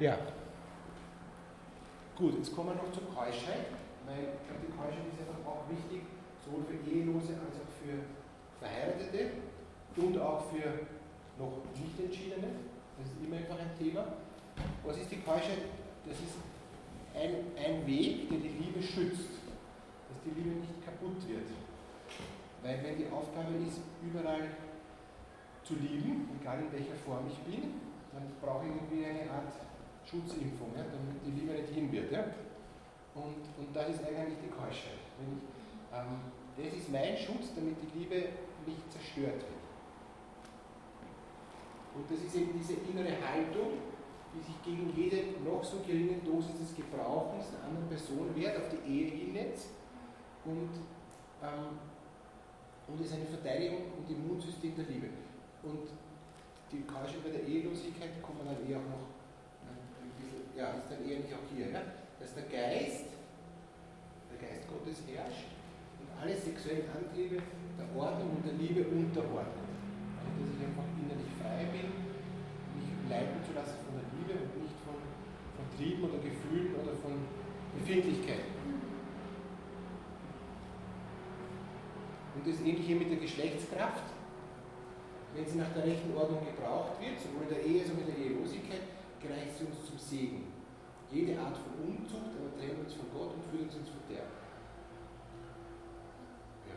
Ja. Gut, jetzt kommen wir noch zur Keuschheit, weil ich glaube, die Keuschheit ist einfach auch wichtig, sowohl für Ehelose als auch für Verheiratete und auch für noch Nicht-Entschiedene. Das ist immer einfach ein Thema. Was ist die Keuschheit? Das ist ein Weg, der die Liebe schützt, dass die Liebe nicht kaputt wird. Weil wenn die Aufgabe ist, überall zu lieben, egal in welcher Form ich bin, dann brauche ich irgendwie eine Art Schutzimpfung, ja, damit die Liebe nicht hin wird. Ja? Und das ist eigentlich die Keuschheit. Das ist mein Schutz, damit die Liebe nicht zerstört wird. Und das ist eben diese innere Haltung, die sich gegen jede noch so geringe Dosis des Gebrauchens einer anderen Person wehrt, auf die Ehe hinnetzt und ist eine Verteidigung und Immunsystem der Liebe. Und die Keuschheit bei der Ehelosigkeit kommt dann eher auch noch ein bisschen, ja, ist dann eher nicht auch hier, ja? Dass der Geist Gottes herrscht und alle sexuellen Antriebe der Ordnung und der Liebe unterordnen. Also dass ich einfach innerlich frei bin, mich leiten zu lassen von der Liebe und nicht von Trieben oder Gefühlen oder von Befindlichkeiten. Und das Ähnliche mit der Geschlechtskraft. Wenn sie nach der rechten Ordnung gebraucht wird, sowohl in der Ehe als auch in der Ehelosigkeit, gereicht sie uns zum Segen. Jede Art von Unzucht aber trennt uns von Gott und führt uns ins Verderben. Ja.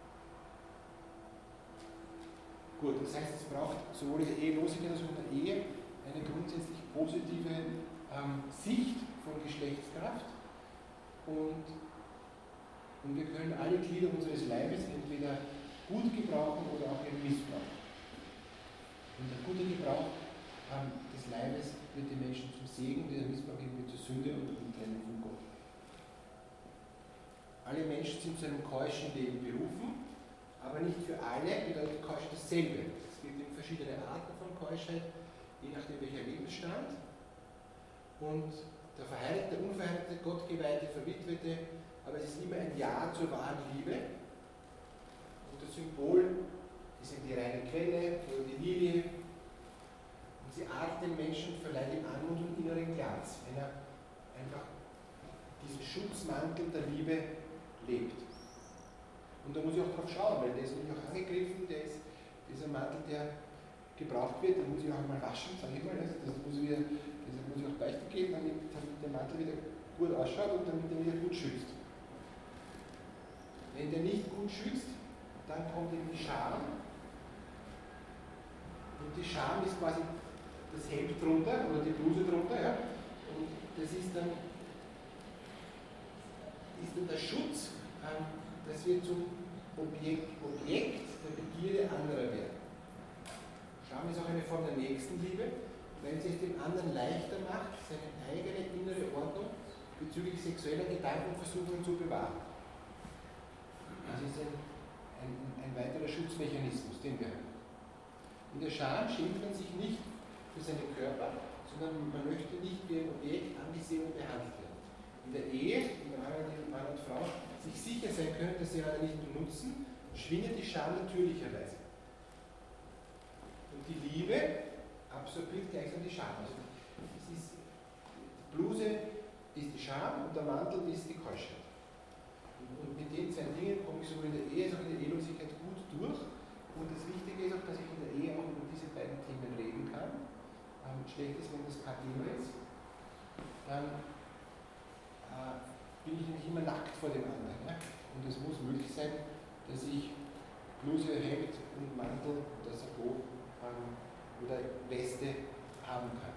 Gut, das heißt, es braucht sowohl in der Ehelosigkeit als auch in der Ehe eine grundsätzlich positive Sicht von Geschlechtskraft und wir können alle Glieder unseres Leibes entweder gut gebrauchen oder auch eben missbrauchen. Und der gute Gebrauch des Leibes wird den Menschen zum Segen, der Missbrauch wird zur Sünde und Trennung von Gott. Alle Menschen sind zu einem keuschen Leben berufen, aber nicht für alle bedeutet Keuschheit dasselbe. Es gibt eben verschiedene Arten von Keuschheit, je nachdem welcher Lebensstand. Und der verheiratete, unverheiratete, gottgeweihte, verwitwete, aber es ist immer ein Ja zur wahren Liebe. Und das Symbol ist eben die reine Quelle oder die Lilie. Und sie adelt den Menschen und verleiht ihm Anmut und inneren Glanz, wenn er einfach diesen Schutzmantel der Liebe lebt. Und da muss ich auch drauf schauen, weil der ist nämlich auch angegriffen, dieser Mantel, der gebraucht wird, den muss ich auch mal waschen, sage ich mal. Also das muss ich auch Beichte geben, damit der Mantel wieder gut ausschaut und damit er wieder gut schützt. Wenn der nicht gut schützt, dann kommt eben die Scham. Und die Scham ist quasi das Hemd drunter oder die Bluse drunter. Ja? Und das ist dann der Schutz, dass wir zum Objekt der Begierde anderer werden. Scham ist auch eine Form der Nächstenliebe, weil sie es dem anderen leichter macht, seine eigene innere Ordnung bezüglich sexueller Gedankenversuchungen zu bewahren. Das ist ein weiterer Schutzmechanismus, den wir haben. In der Scham schämt man sich nicht für seinen Körper, sondern man möchte nicht wie ein Objekt angesehen und behandelt werden. In der Ehe, in der Mann und Frau, sich sicher sein können, dass sie einander nicht benutzen, schwindet die Scham natürlicherweise. Und die Liebe absorbiert gleichsam die Scham. Also die Bluse ist die Scham und der Mantel ist die Keuschheit. Und mit den zwei Dingen komme ich sowohl in der Ehe als auch in der Ehelosigkeit gut durch. Und das Wichtige ist auch, dass ich in der Ehe auch über diese beiden Themen reden kann. Schlecht ist, wenn das kein Thema ist. Dann bin ich nämlich immer nackt vor dem anderen. Ja? Und es muss möglich sein, dass ich Bluse, Hemd und Mantel oder Sakko oder Weste haben kann.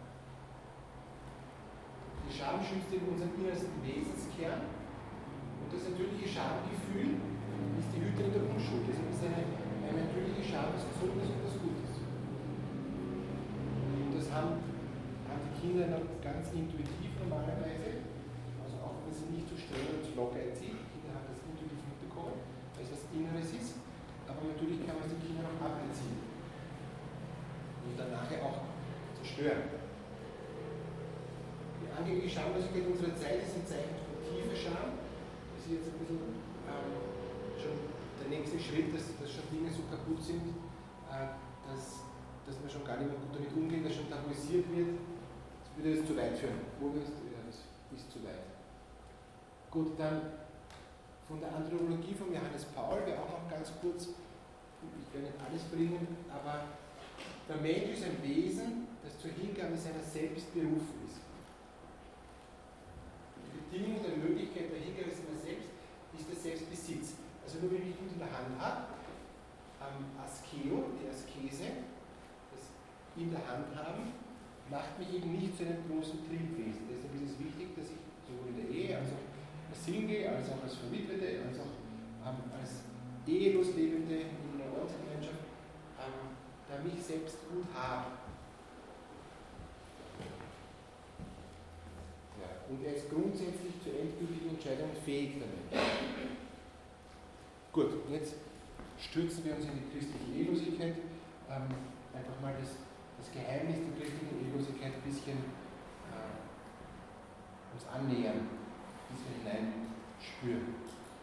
Die Scham schützt in unserem innersten Wesenskern und das natürliche Schamgefühl ist die Hüterin der Unschuld. Deswegen ist eine natürliche Scham des Gesundes und des Gutes. Und das haben die Kinder dann ganz intuitiv normalerweise, also auch wenn sie nicht zu streng und zu locker erzieht. Die Kinder haben das intuitiv mitbekommen, weil es was Inneres ist, aber natürlich kann man es den Kindern auch aberziehen und dann nachher auch zerstören. Die angebliche Schamlosigkeit unserer Zeit ist ein Zeichen von tiefer Scham. Das ist jetzt ein bisschen schon der nächste Schritt, dass schon Dinge so kaputt sind, dass man schon gar nicht mehr gut damit umgeht, dass schon tabuisiert wird. Das würde das zu weit führen. Das ist zu weit. Gut, dann von der Andrologie von Johannes Paul, wäre auch noch ganz kurz, ich werde nicht alles bringen, aber der Mensch ist ein Wesen, das zur Hingabe seiner selbst berufen ist. Die Bedingung der Möglichkeit der Hingabe seiner selbst ist der Selbstbesitz. Also nur wenn ich gut in der Hand habe, Askeo, die Askese, das in der Hand haben, macht mich eben nicht zu einem großen Triebwesen. Deshalb ist es wichtig, dass ich sowohl in der Ehe, als auch als Single, als auch als Verwitwete, als auch als ehelos Lebende in einer Ortsgemeinschaft, da mich selbst gut habe. Ja, und er ist grundsätzlich zur endgültigen Entscheidung fähig damit. Gut, und jetzt stürzen wir uns in die christliche Ehelosigkeit. Einfach mal das Geheimnis der christlichen Ehelosigkeit ein bisschen uns annähern, ein bisschen hineinspüren.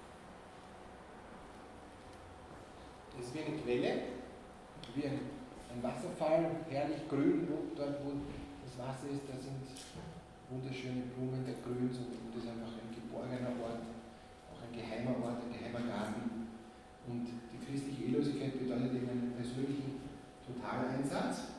Es ist wie eine Quelle, wie ein Wasserfall, herrlich grün, dort wo das Wasser ist, da sind wunderschöne Blumen der Grüns und das ist einfach ein geborgener Ort, auch ein geheimer Ort, ein geheimer Garten. Und die christliche Ehelosigkeit bedeutet eben einen persönlichen Totaleinsatz.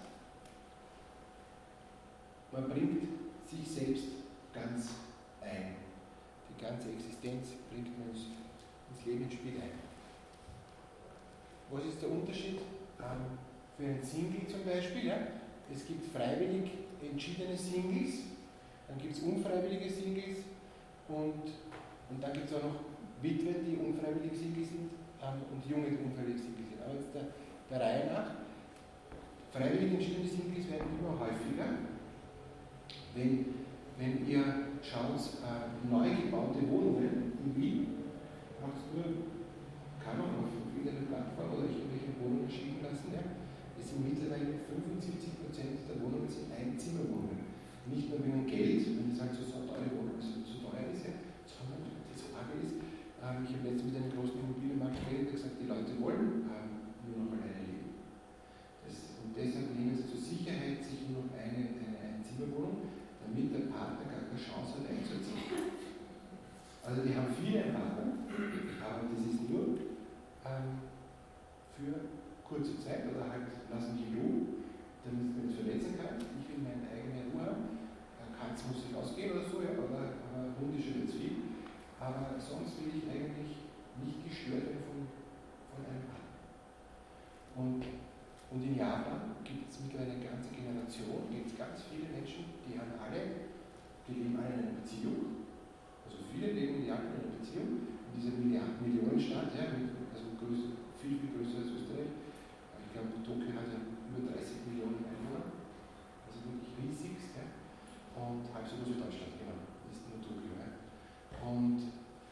Man bringt sich selbst ganz ein. Die ganze Existenz bringt man ins Leben ins Spiel ein. Was ist der Unterschied für einen Single zum Beispiel? Ja? Es gibt freiwillig entschiedene Singles, dann gibt es unfreiwillige Singles und dann gibt es auch noch Witwen, die unfreiwillig Single sind und Junge, die unfreiwillig Single sind. Aber jetzt der Reihe nach, freiwillig entschiedene Singles werden immer häufiger. Wenn ihr schaut, neu gebaute Wohnungen in Wien, kann man auf irgendeiner Plattform oder irgendwelche Wohnungen schieben lassen. Ja? Es sind mittlerweile 75% der Wohnungen sind Einzimmerwohnungen. Nicht nur wegen Geld, wenn ihr sagt, so teure Wohnung so teuer ist, ja, sondern die Sorge ist, ich habe letztens mit einem großen Immobilienmarkt geredet und gesagt, die Leute wollen nur noch alleine leben. Und deshalb nehmen sie zur Sicherheit sich nur noch eine Einzimmerwohnung, damit der Partner gar keine Chance hat einzuziehen. Also die haben viele Partner, aber das ist nur für kurze Zeit oder halt lassen mich in Ruhe, damit man es verletzen kann. Ich will meine eigene Ruhe haben. Katz muss ich ausgehen oder so, ja, aber Hund ist schon jetzt viel. Aber sonst will ich eigentlich nicht gestört werden von einem Partner. Und in Japan gibt es mittlerweile eine ganze Generation, gibt es ganz viele Menschen, die leben alle in einer Beziehung. Also viele leben in Japan in einer Beziehung. In dieser Millionenstadt, ja, viel größer als Österreich. Ich glaube, Tokio hat ja über 30 Millionen Einwohner. Also wirklich riesig. Ja. Und halb so groß wie Deutschland, genau. Das ist nur Tokio. Ja. Und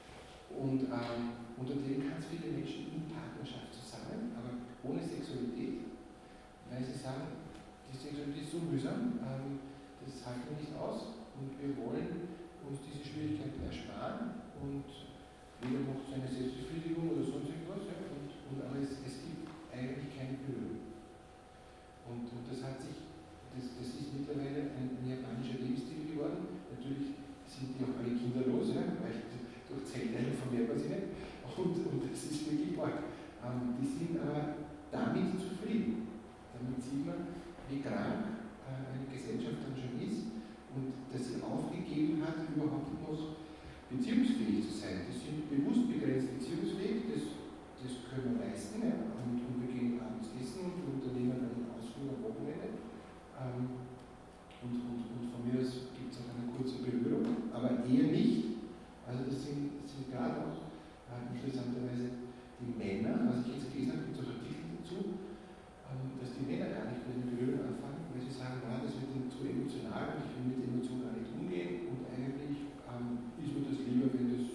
unter denen ganz viele Menschen in Partnerschaft zusammen, aber ohne Sexualität. Weil sie sagen, die Sexualität ist so mühsam, das halten wir nicht aus und wir wollen uns diese Schwierigkeiten ersparen und weder noch so eine Selbstbefriedigung oder sonst irgendwas, ja, aber es gibt eigentlich keine Berührung. Und das ist mittlerweile ein japanischer Lebensstil geworden. Natürlich sind die auch alle kinderlos, ja, weil durch Zellteilung vermehrt man sie nicht. Und das ist wirklich arg. Die sind aber damit zufrieden. Damit sieht man, wie krank eine Gesellschaft dann schon ist und dass sie aufgegeben hat, überhaupt noch beziehungsfähig zu sein. Die sind bewusst begrenzt beziehungsfähig, das können wir leisten, ja, und wir gehen abends essen und unternehmen einen Ausflug am Wochenende. Und von mir aus gibt es auch eine kurze Berührung, aber eher nicht. Also das sind gerade auch interessanterweise die Männer, was ich jetzt gelesen habe, gibt es auch Artikel dazu, dass die Männer gar nicht mit den Berührungen anfangen, weil sie sagen, na, das wird ihnen zu emotional und ich will mit Emotionen gar nicht umgehen und eigentlich ist mir das lieber, wenn man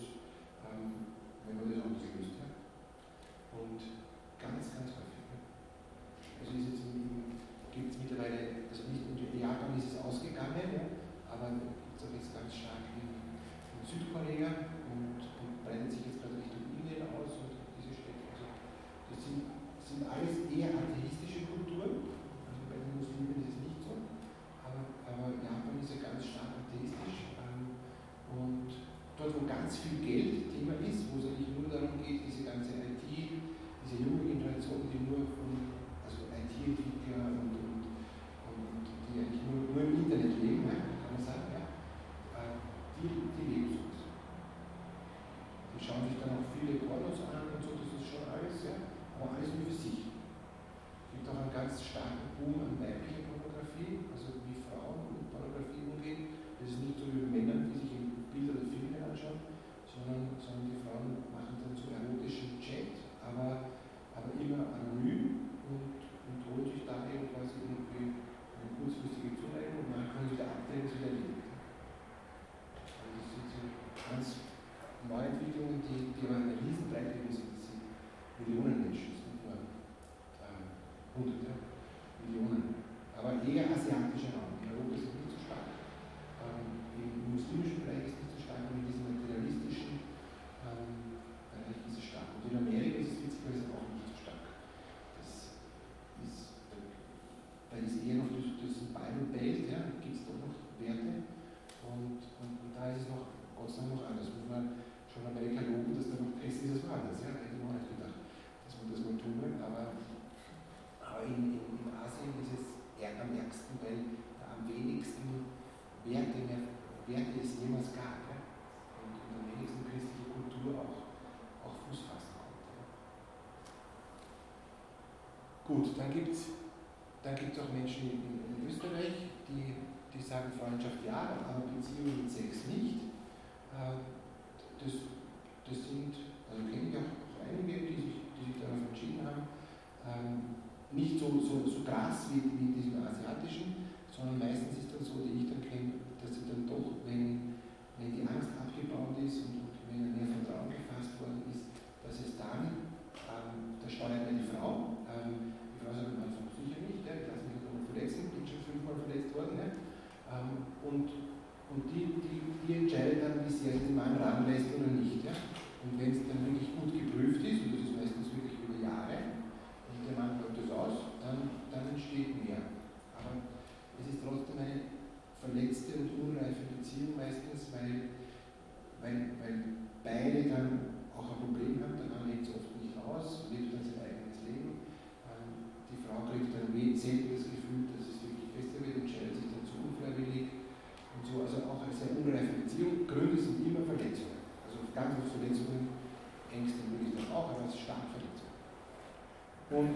das anders löst. Ja? Und ganz, ganz häufig. Ja? Also gibt es mittlerweile, also nicht in Japan ist es ausgegangen, ja? Aber gibt es auch jetzt ganz stark in Südkorea und breitet sich jetzt gerade Richtung Indien aus und diese Städte. Also das sind alles eher atheistische Kulturen. Also bei den Muslimen ist es nicht so. Aber Japan ist ja ganz viel Geld Thema ist, wo es eigentlich nur darum geht, diese ganze IT, diese junge Generation, die nur von, also IT-Entwickler und die eigentlich nur im Internet leben, ja, kann man sagen, ja, die leben so. Die schauen sich dann auch viele Pornos an und so, das ist schon alles, ja, aber alles nur für sich. Es gibt auch einen ganz starken Boom an weiblicher Pornografie, also wie Frauen mit Pornografie umgehen. Das ist nicht so wie Männer, die sich in Bilder oder Filme anschauen, sondern die Frauen machen dann so erotischen Chat, aber immer anonym und holen sich da eben quasi irgendwie eine kurzfristige Zuneigung und dann können sie wieder abdrehen, es wieder erledigt. Also das sind so ganz neue Entwicklungen, die aber eine Riesenbreite sind. Das sind Millionen Menschen, das sind nicht nur Hunderte, Millionen. Aber eher asiatischer Raum. In Europa ist es nicht so stark. Im muslimischen Bereich ist es nicht so stark, und in diesem materialistischen Bereich ist es stark. Und in Amerika ist es witzigerweise auch nicht so stark. Da ist eher noch das Bible Belt, ja, da gibt es doch noch Werte. Und da ist es noch, Gott sei Dank noch anders. Muss man schon Amerika loben, dass da noch besser ist als woanders. Ja, hätte ich auch nicht gedacht, dass man das mal tun will. Aber in Asien ist es eher am ärgsten, weil da am wenigsten Werte es jemals gab. Ja? Und am wenigsten christliche Kultur auch Fuß fassen konnte. Ja? Gut, dann gibt es auch Menschen in Österreich, die sagen Freundschaft ja, aber Beziehung mit Sex nicht. Das sind, also kenne ich auch einige, die sich darauf entschieden haben, nicht so krass wie diesen asiatischen, sondern meistens ist dann so, die ich dann kenne, dass sie dann doch, wenn die Angst abgebaut ist und wenn mehr Vertrauen gefasst worden ist, dass es dann, da steuert ja die Frau sagt am Anfang sicher nicht, ja, ich lasse mich nicht nochmal verletzen, bin schon 5-mal verletzt worden, ja, und die entscheidet dann, wie sehr sie den Mann ranlässt oder nicht. Ja. Und wenn es dann wirklich gut geprüft ist, und das ist meistens wirklich über Jahre, und der Mann läuft das aus, dann entsteht mehr. Aber es ist trotzdem eine verletzte und unreife Beziehung meistens, weil beide dann auch ein Problem haben, der Mann hält es oft nicht aus, lebt dann sein eigenes Leben. Die Frau kriegt dann selten das Gefühl, dass es wirklich besser wird, entscheidet sich dann zu unfreiwillig und so. Also auch eine sehr unreife Beziehung. Gründe sind immer Verletzungen. Also ganz oft Verletzungen, Ängste würde ich dann auch, aber es ist stark Verletzungen. Und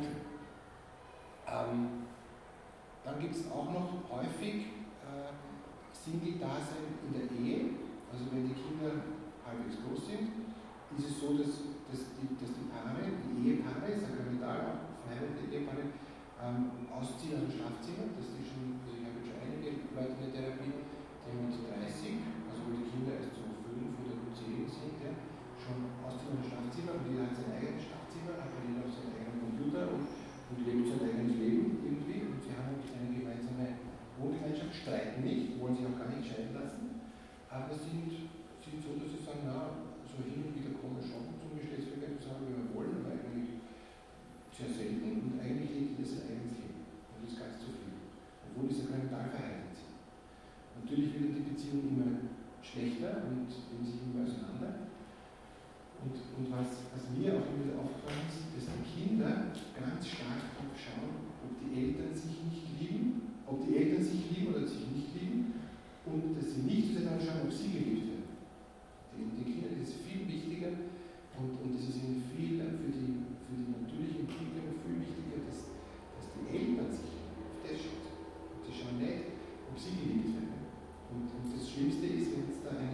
dann gibt es auch noch häufig Single-Dasein in der Ehe. Also wenn die Kinder halbwegs groß sind, ist es so, dass die Paare, die Ehepaare, sakramental auch verheiratete Ehepaare, ausziehen aus dem Schlafzimmer. Also ich habe jetzt schon einige Leute in der Therapie, die mit 30, also wo die Kinder erst so 5 oder 10 sind, ja, schon ausziehen aus dem Schlafzimmer, und jeder hat sein eigenes Schlafzimmer, hat jeder auch seinen eigenen Computer und lebt sein eigenes Leben irgendwie, und sie haben eine gemeinsame Wohngemeinschaft, streiten nicht, wollen sich auch gar nicht scheiden lassen, aber sind so, dass sie sagen, na, so hin und wieder kommen schon zum Geschlechtsverkehr zu sagen, wie wir wollen, aber eigentlich sehr selten, und eigentlich lebt jeder sein eigenes Leben. Und das ist ganz zufrieden. Obwohl sie sakramental verheiratet sind. Natürlich wird die Beziehung immer schlechter und nehmen sich immer auseinander. Und was mir auch immer aufgefallen ist, dass die Kinder ganz stark darauf schauen, ob die Eltern sich lieben oder sich nicht lieben, und dass sie nicht so sehr daran schauen, ob sie geliebt werden. Den Kindern ist es viel wichtiger, und das ist ihnen viel für die natürliche Entwicklung viel wichtiger, dass die Eltern sich auf das schauen. Und sie schauen nicht, ob sie geliebt werden. Und das Schlimmste ist, wenn es da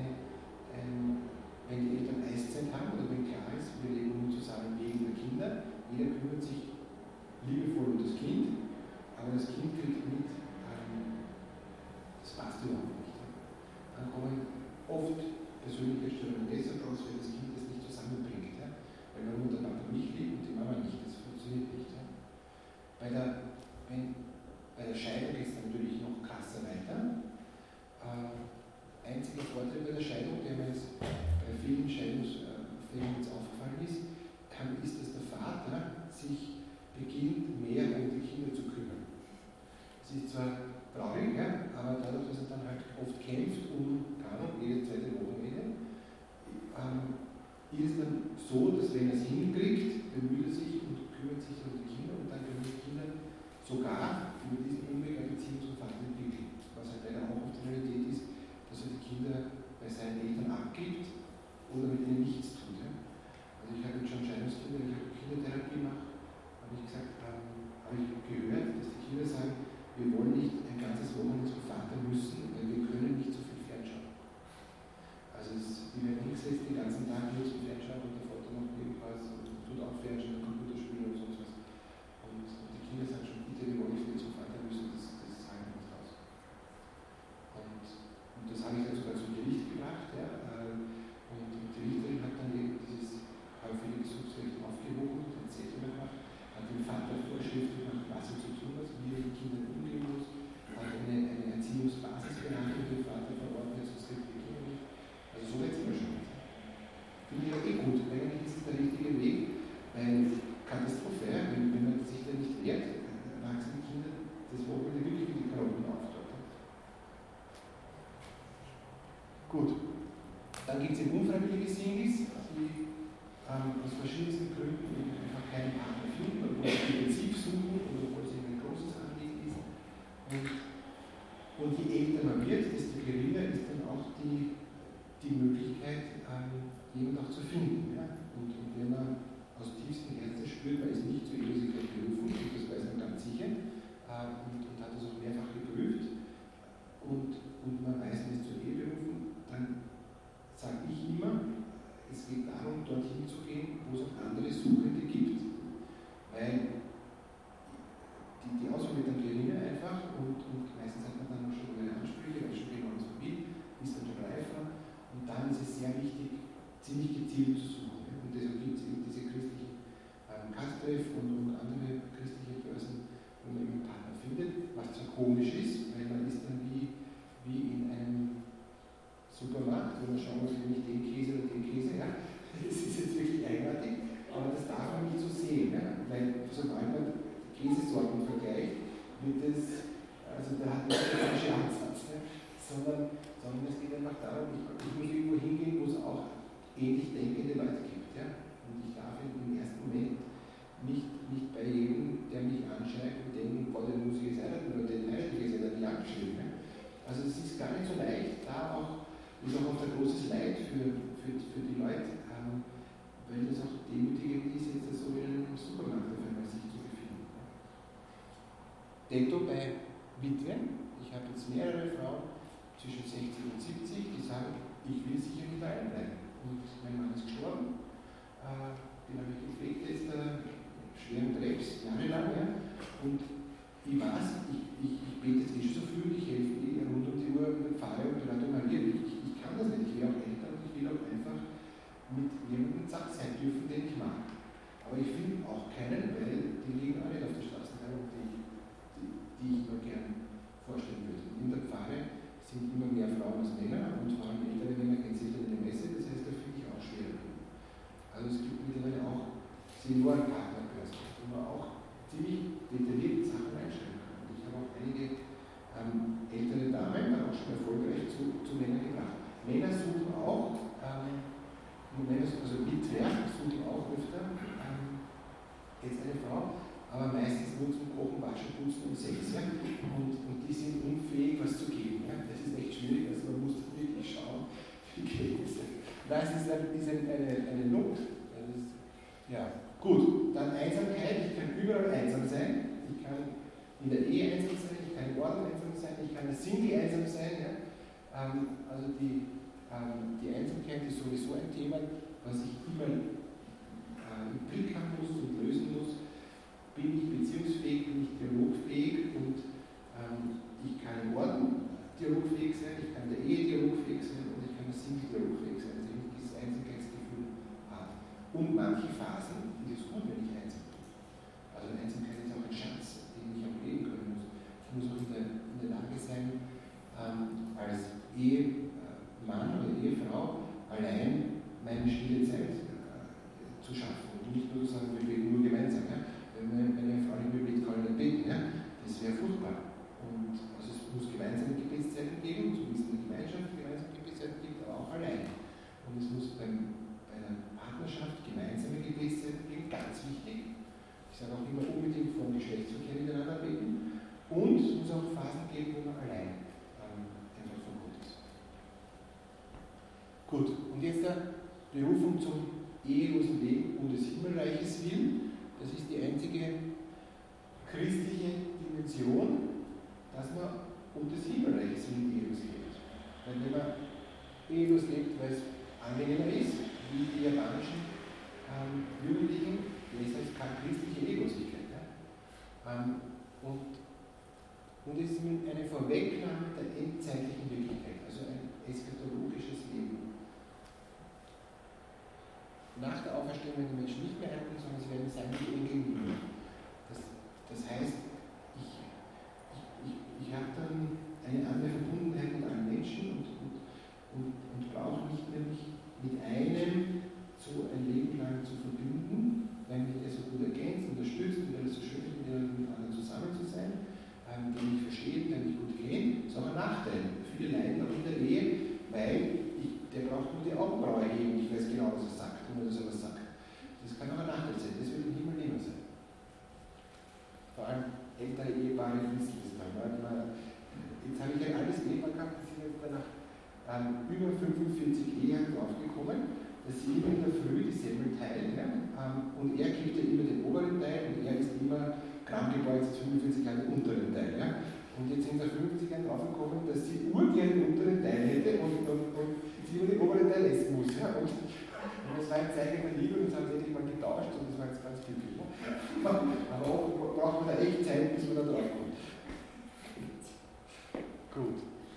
wenn die Eltern Eiszeit haben oder wenn klar ist, wir leben nur zusammen wegen der Kinder, jeder kümmert sich liebevoll um das Kind, aber das Kind kriegt mit, das passt überhaupt nicht. Dann kommen oft persönliche Störungen deshalb raus, weil das Kind das nicht zusammenbringt. Ja? Weil meine Mutter Papa mich liebt und die Mama nicht, das funktioniert nicht. Ja? Bei der Scheidung geht es natürlich noch krasser weiter. Einziger Vorteil bei der Scheidung, der mir jetzt bei vielen Scheidungsfällen jetzt aufgefallen ist, dass der Vater sich beginnt, mehr um die Kinder zu kümmern. Es ist zwar traurig, ja, aber dadurch, dass er dann halt oft kämpft um jede zweite Wochenende, brüder sich und kümmern sich um die Kinder und dann können die Kinder sogar über diesen Umweg eine Beziehung zum Vater entwickeln. Was halt leider auch oft die Realität ist, dass er die Kinder bei seinen Eltern abgibt oder mit ihnen nichts tut. Ja? Also ich habe jetzt schon Scheidungskinder, wenn ich Kindertherapie mache, habe ich gesagt, habe ich gehört, dass die Kinder sagen, wir wollen nicht ein ganzes Wochenende zum Vater müssen, weil wir können nicht so viel fernschauen. Also die werden hingesetzt den ganzen Tag nur zum Fernschauen und der Vater macht irgendwas und tut auch Fernschauen, Computerspiele und sonst was. Und die Kinder sagen schon, bitte, wir wollen nicht mehr zum Vater müssen, das sagen wir nicht raus. Und das habe ich dann sogar zum Gericht gebracht, ja, und die Richterin hat dann eben dieses häufige Besuchsrecht aufgehoben, hat Zettel gemacht, hat dem Vater Vorschriften gemacht, was er zu tun hat, wie er mit Kindern umgehen muss, hat eine Erziehungsbasisberatung für den Vater verordnet, sonst kriegt die Kinder nicht. Also so weit sind wir schon. Finde ich auch eh gut, eigentlich ist es der richtige Weg, weil Katastrophe, wenn man sich da nicht wehrt, wachsen die Kinder das Wochenende wirklich wie die Karotten auf dort. Gut, dann gibt es eben unfreiwillige Singles, die aus verschiedensten Gründen einfach keinen Partner finden, obwohl sie intensiv suchen oder obwohl sie ein großes Anliegen ist. Und je älter man wird, desto geringer ist dann auch die Möglichkeit, jemanden auch zu finden. Ja? Und wenn man aus tiefstem Herzen spürt, man ist nicht zur Ehelosigkeit berufen, und das weiß man ganz sicher, und hat das auch mehrfach geprüft, und man weiß, man ist zur Ehe berufen, dann sage ich immer, es geht darum, dorthin zu gehen, wo es auch andere Suchende gibt. Weil die Auswahl wird dann geringer einfach und meistens hat man dann auch schon neue Ansprüche, weil schon genau was man will, ist dann schon reifer und dann ist es sehr wichtig, ziemlich gezielt zu suchen. Und deshalb gibt es eben diese christlichen Kasttreff und andere christliche Börsen, wo man eben einen Partner findet, was zwar komisch ist, weil man ist dann wie in einem Supermarkt, wo man schauen muss, wenn ich den Käse oder den Käse, ja, das ist jetzt wirklich eigenartig, aber das darf man nicht so sehen, ja, weil sobald man Käsesorten vergleicht, wird das, also da hat man nicht der falsche Ansatz, ja, sondern es geht einfach darum, ich muss irgendwo hingehen, wo es auch ähnlich denkende Leute gibt, ja, und ich darf im ersten Moment nicht bei jedem, der mich anschreibt und denken, boah, den muss ich jetzt heiraten oder den heirate ich jetzt nicht angeschrieben, ja. Also es ist gar nicht so leicht, da auch ist auch oft ein großes Leid für die Leute, weil das auch demütigend ist, jetzt so in einem Supermarkt auf einmal sich zu befinden. Detto bei Witwen. Ich habe jetzt mehrere Frauen zwischen 60 und 70, die sagen, ich will sicher nicht allein bleiben. Und mein Mann ist gestorben, den habe ich gepflegt, der ist schweren Krebs, jahrelang, ja. Und ich weiß, ich bete jetzt schon so viel, ich helfe ihnen rund um die Uhr mit Pfarre und Radio Maria. Ich kann das nicht, ich will auch älter und ich will auch einfach mit jemandem zack sein dürfen, den ich mag. Aber ich finde auch keinen, weil die liegen alle auf der Straße herum, die ich mir gern vorstellen würde. In der Pfarre sind immer mehr Frauen als Männer und vor allem ältere Männer gehen selten in die Messe, das heißt, da finde ich auch schwer. Also es gibt mittlerweile auch Seniorenpartnerbörsen, wo man auch ziemlich detaillierte Sachen einstellen kann. Und ich habe auch einige ältere Damen auch schon erfolgreich zu Männern gebracht. Männer suchen auch, also Witwer suchen auch öfter jetzt eine Frau, aber meistens nur zum Kochen, Waschen, Putzen und Sex. Ja? Und die sind unfähig, was zu geben. Ja? Das ist echt schwierig, also man muss wirklich schauen, wie geht es. Das ist eine Not. Ja, gut, dann Einsamkeit. Ich kann überall einsam sein. Ich kann in der Ehe einsam sein, ich kann im Orden einsam sein, ich kann als Single einsam sein. Ja? Also die Einsamkeit ist sowieso ein Thema, was ich immer im Blick haben muss und lösen muss. Bin ich beziehungsfähig, bin ich dialogfähig und ich kann im Orden dialogfähig sein, ich kann in der Ehe dialogfähig sein und ich kann als Single dialogfähig sein, also wenn ich dieses Einsamkeitsgefühl habe. Und manche Phasen finde ich es gut, wenn ich einsam bin. Also Einsamkeit ist auch ein Schatz, den ich auch leben können muss. Ich muss auch in der Lage sein, als Ehemann oder Ehefrau allein meine stille Zeit zu schaffen. Und nicht nur zu sagen, wir beten nur gemeinsam. Ja? Wenn eine Frau nicht mehr betet, kann ich nicht beten. Ja? Das wäre furchtbar. Und also es muss gemeinsame Gebetszeiten geben, zumindest in der Gemeinschaft gemeinsame Gebetszeiten gibt, aber auch allein. Und es muss bei einer Partnerschaft gemeinsame Gebetszeiten geben, ganz wichtig. noch Phasen geben, wo man allein einfach von Gott ist. Gut, und jetzt der Berufung zum ehelosen Leben um des Himmelreiches willen. Das ist die einzige christliche Dimension, dass man um des Himmelreiches willen ehelos lebt. Weil wenn man ehelos lebt, weil es angenehmer ist, wie die japanischen Jugendlichen, das heißt keine christliche Ehelosigkeit. Ja? Und es ist eine Vorwegnahme der endzeitlichen Wirklichkeit, also ein eschatologisches Leben. Nach der Auferstehung werden die Menschen nicht mehr ernten, sondern sie werden sein wie Engel. Das heißt, ich habe dann eine andere Verbundenheit mit allen Menschen und brauche nicht mehr mich mit einem so ein Leben lang zu verbinden, weil mich der so gut ergänzt, unterstützt und weil es so schön ist, mit anderen zusammen zu sein, den ich verstehe, der mich gut kennt. Das ist auch ein Nachteil. Viele leiden auch in der Ehe, weil der braucht nur die Augenbraue heben und ich weiß genau, was er sagt, ohne dass er was sagt. Das kann auch ein Nachteil sein. Das wird im Himmel nimmer sein. Vor allem ältere Ehepaare wissen das dann. Jetzt habe ich ein altes Ehepaar gehabt, die sind jetzt danach über 45 Ehen draufgekommen, dass sie immer in der Früh die Semmel teilen. Ja? Und er kriegt ja immer den oberen Teil und er ist immer grammgebeugt seit 45 Jahren den unteren Teil. Ja? Und jetzt sind sie 50 Jahren draufgekommen, dass sie urgern den unteren Teil hätte und sie nur den oberen Teil essen muss. Ja? Und das war ein Zeichen der Liebe und das haben sie endlich mal getauscht und das war jetzt ganz glücklich. Ja? Aber auch braucht man da echt Zeit, bis man da drauf kommt. Gut.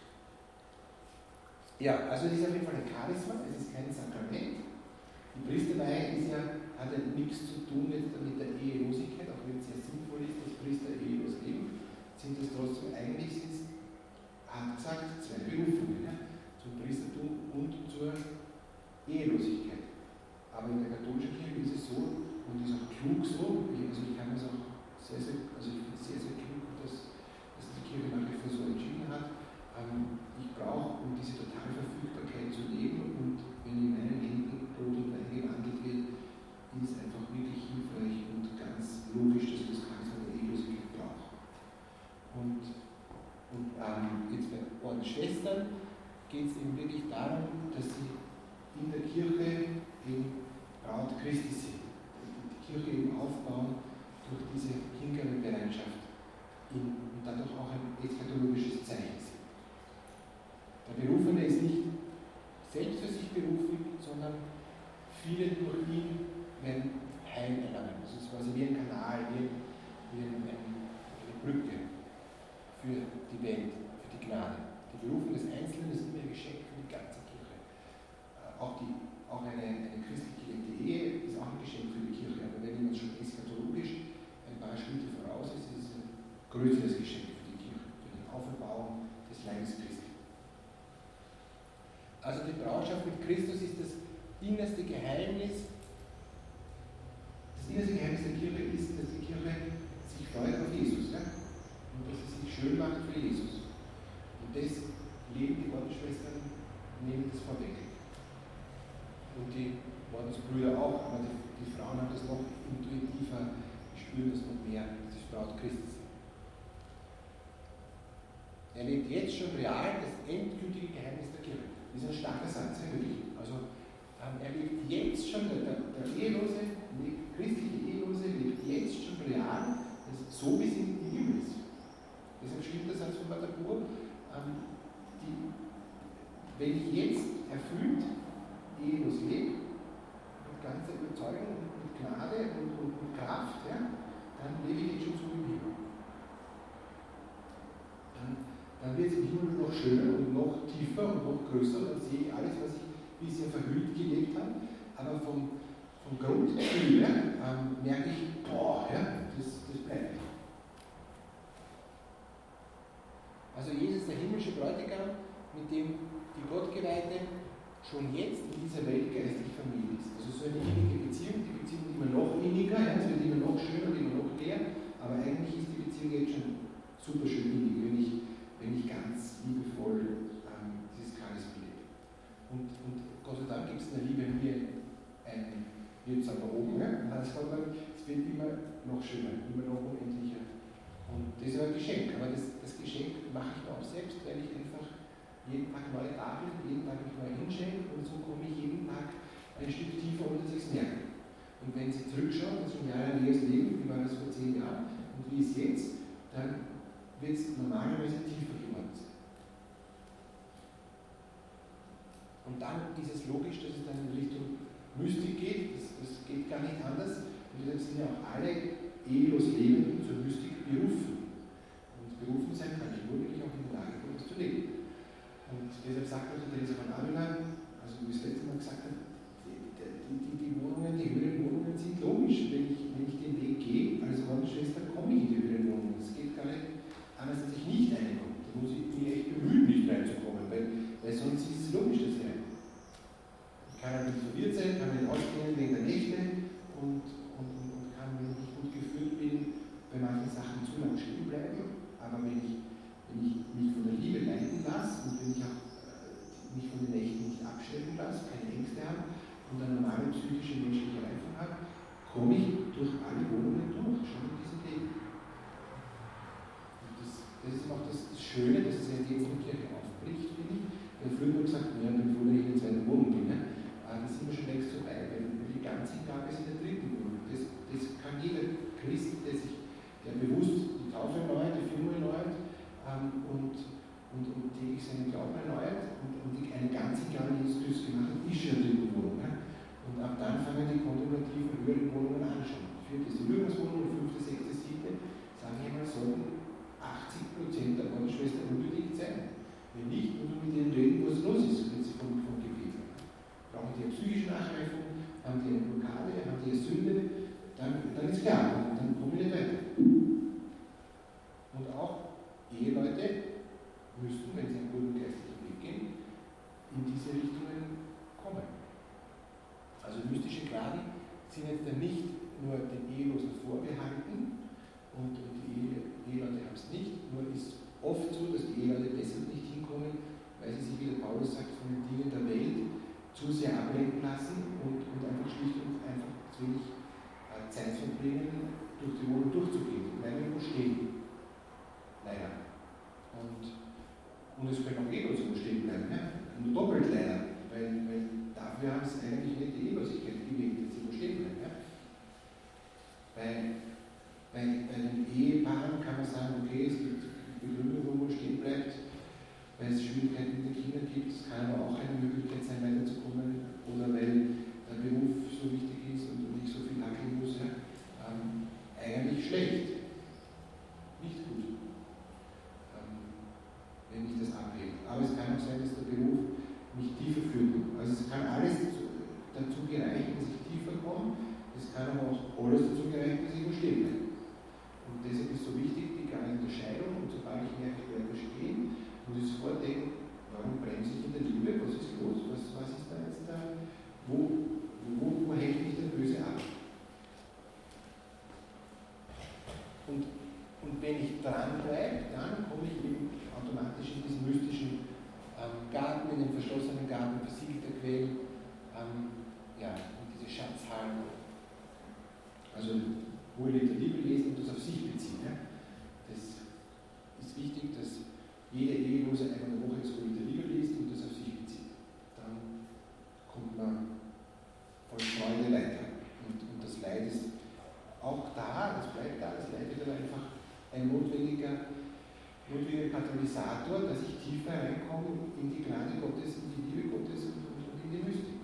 Ja, also es ist auf jeden Fall ein Charisma, es ist kein Sakrament. Die Priesterweihe hat ja nichts zu tun mit der Ehelosigkeit, auch wenn es sehr sinnvoll ist, dass Priester ehelos leben, sind es trotzdem eigentlich, hat gesagt, zwei Berufungen, ja? Zum Priestertum und zur Ehelosigkeit. Aber in der katholischen Kirche ist es so, und ist auch klug so, also ich kann das auch sehr, sehr klug, dass die Kirche nach wie vor so entschieden hat. Ich brauche, um diese totale Verfügbarkeit zu leben und wenn in meinen Händen Brot und Wein gewandelt wird, ist einfach wirklich hilfreich und ganz logisch, dass ich das Charisma der Ehelosigkeit brauche. Und jetzt bei Ordensschwestern geht es eben wirklich darum, dass sie in der Kirche eben Braut Christi sind. Die Kirche eben aufbauen durch diese Hingabebereitschaft und dadurch auch ein eschatologisches Zeichen sind. Der Berufene ist nicht selbst für sich berufen, sondern viele durch ihn werden Heil erlangen. Das ist quasi wie ein Kanal, wie eine Brücke für die Welt, für die Gnade. Die Berufung des Einzelnen ist immer ein Geschenk für die ganze Kirche. Auch eine christliche Ehe ist auch ein Geschenk für die Kirche, aber wenn jemand schon eschatologisch ein paar Schritte voraus ist, ist es ein größeres Geschenk für die Kirche, für den Auferbauung des Leibes Christi. Also die Brautschaft mit Christus ist das innerste Geheimnis. Das innerste Geheimnis der Kirche ist, dass die Kirche sich freut auf Jesus, ja? Und dass sie sich schön macht für Jesus. Und das leben die Ordensschwestern, nehmen das vorweg. Und die Ordensbrüder auch, aber die Frauen haben das noch intuitiver, die spüren das noch mehr, dass sie Braut Christi sind. Er lebt jetzt schon real das endgültige Geheimnis der Kirche. Das ist ein starker Satz, wirklich. Also er lebt jetzt schon, der Ehelose, christliche Ehelose lebt jetzt schon real, so wie es im Himmel ist. Deshalb stimmt der Satz von Pater Pur, wenn ich jetzt erfüllt ehelos lebe, mit ganzer Überzeugung und mit Gnade und Kraft, ja, dann lebe ich jetzt schon so wie im Himmel. Dann wird es im Himmel noch schöner und noch tiefer und noch größer. Dann sehe ich alles, was ich bisher verhüllt gelebt habe. Aber vom Grundgefühl merke ich, das bleibt. Also Jesus, der himmlische Bräutigam, mit dem die Gottgeweihte schon jetzt in dieser Welt geistlich Familie ist. Also so eine innige Beziehung, die Beziehung wird immer noch inniger, ja, es wird immer noch schöner, immer noch näher, aber eigentlich ist die Beziehung jetzt schon super schön innig, wenn ich ganz liebevoll dieses Charisma lebe. Und Gott sei Dank gibt es in der Liebe nie jetzt aber oben, sondern es wird immer noch schöner, immer noch unendlicher. Und das ist ein Geschenk, aber das Geschenk mache ich mir auch selbst, weil ich einfach jeden Tag neue Tafeln, jeden Tag mich neu hinstelle und so komme ich jeden Tag ein Stück tiefer, ohne dass ich es merke. Und wenn Sie zurückschauen, das ist ein Jahr näheres Leben, wie war das vor 10 Jahren und wie ist jetzt, dann wird es normalerweise tiefer geworden sein. Und dann ist es logisch, dass es dann in Richtung Mystik geht, das geht gar nicht anders. Und deshalb sind ja auch alle ehelos Lebenden zur Mystik berufen. Und berufen sein kann ich nur, wenn ich auch in der Lage bin, das zu leben. Und deshalb sagt auch Teresa von Avila, also wie ich das letzte Mal gesagt habe, die Wohnungen, die höheren Wohnungen sind logisch. Wenn ich den Weg gehe, als Ordensschwester, komme ich in die höheren Wohnungen. Es geht gar nicht anders, als ich nicht reinkomme. Da muss ich mich echt bemühen, nicht reinzukommen, weil sonst ist es logisch, dass ich reinkomme. Ich kann halt nicht verwirrt sein, kann nicht ausgehen wegen der Nächte und kann, wenn ich nicht gut geführt bin, bei manchen Sachen zu lange stehen bleiben. Aber wenn ich mich von der Liebe leiten lasse und wenn ich auch mich von den Nächten nicht abschrecken lasse, keine Ängste habe und eine normale psychische menschliche Reifung habe, komme ich durch alle Wohnungen durch, schon in diesem Leben. Und das ist auch das Schöne, dass es jetzt in der Kirche aufbricht, finde ich. Wir haben früher gesagt, ja, bevor ich in der zweiten Wohnung bin, da sind wir schon längst vorbei, weil die ganze Gabe ist in der dritten Wohnung. Das kann jeder Christ, der bewusst die Taufe erneuert, die Firmung erneuert und täglich seinen Glauben erneuert und einen ganzen klaren Jesus Christus gemacht hat, ist schon in der dritten Wohnung. Und ab dann fangen die kontemplativen höheren Wohnungen an schon. Die 4. ist die Rührungswohnung, 5., 6., 7., sage ich mal, sollten 80% der Ordensschwestern unbedingt sein. Wenn nicht, muss man mit denen reden, was los ist, wenn sie vom Gebet haben. Brauchen die eine psychische Nachreifung, haben die eine Blockade, haben die eine Sünde, dann ist klar, dann kommen wir nicht weiter. Und auch Eheleute müssten, wenn sie einen guten geistlichen Weg gehen, in diese Richtungen kommen. Also mystische Gnaden sind jetzt dann nicht nur den Ehelosen vorbehalten und die Eheleute haben es nicht, nur ist oft so, dass die Eheleute deshalb nicht hinkommen, weil sie sich, wie der Paulus sagt, von den Dingen der Welt zu sehr ablenken lassen und einfach schlicht und einfach zu wenig Zeit verbringen, durch die Wohnung durchzugehen. Die bleiben irgendwo stehen. Leider. Und es können auch Ehelose stehen bleiben. Ja? Nur doppelt leider. Weil dafür haben sie eigentlich nicht die Ehelosigkeit gewählt, dass sie stehen bleiben. Ja? Bei den Ehepaaren kann man sagen, okay, es gibt Begründungen, wo man stehen bleibt, weil es Schwierigkeiten mit den Kindern gibt. Es kann aber auch eine Möglichkeit sein, weiterzukommen. Oder weil der Beruf so wichtig ist und nicht so viel handeln muss. Ja? Eigentlich schlecht. Nicht gut. Wenn ich das abhebe. Aber es kann auch sein, dass der Beruf mich tiefer führt. Also es kann alles dazu gereichen, dass ich tiefer komme. Es kann aber auch alles dazu gereichen, dass ich nur stehen bleibe. Und deshalb ist so wichtig, die klare Unterscheidung. Und sobald ich merke, ich bleibe stehen, muss ich sofort denken, warum bremse ich in der Liebe? Was ist los? Was ist da jetzt da? Wo hält mich der Böse ab? Und wenn ich dranbleibe, dann komme ich eben automatisch in diesen mystischen Garten, in den verschlossenen Garten, versiegelter Quellen, in diese Schatzhallen. Also Hohelied der Liebe lesen und das auf sich beziehen. Ja? Das ist wichtig, dass jeder Ehelose einmal in der Woche das Hohelied der Liebe liest und das auf sich bezieht. Dann kommt man voll Freude weiter. Und das Leid ist auch da, das bleibt da, das Leid wird aber einfach ein notwendiger Katalysator, dass ich tiefer reinkomme in die Gnade Gottes, in die Liebe Gottes und in die Mystik.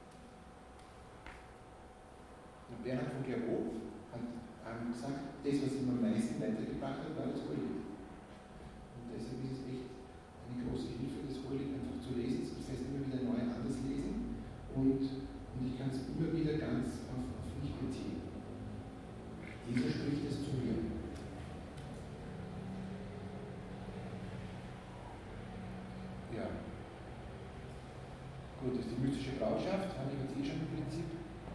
Und Bernhard von Clairvaux hat gesagt, das, was ihm am meisten weitergebracht hat, war das Hohelied. Und deshalb ist es echt eine große Hilfe, das Hohelied einfach zu lesen. Das heißt immer wieder neu anders lesen und ich kann es immer wieder ganz auf mich beziehen. Jesus spricht es zu mir. Ja. Gut, das ist die mystische Brautschaft, habe ich jetzt schon im Prinzip.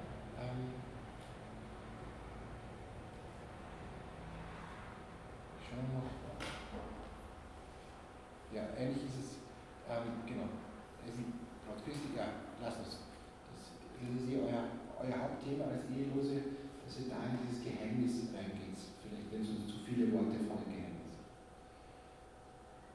Schauen wir noch. Ja, eigentlich ist es, genau, es ist Braut Christi, ja, lass uns. Das ist ja euer Hauptthema als Ehelose, dass ihr da in dieses Geheimnis reingeht. Vielleicht, wenn es uns zu viele Worte von dem Geheimnis.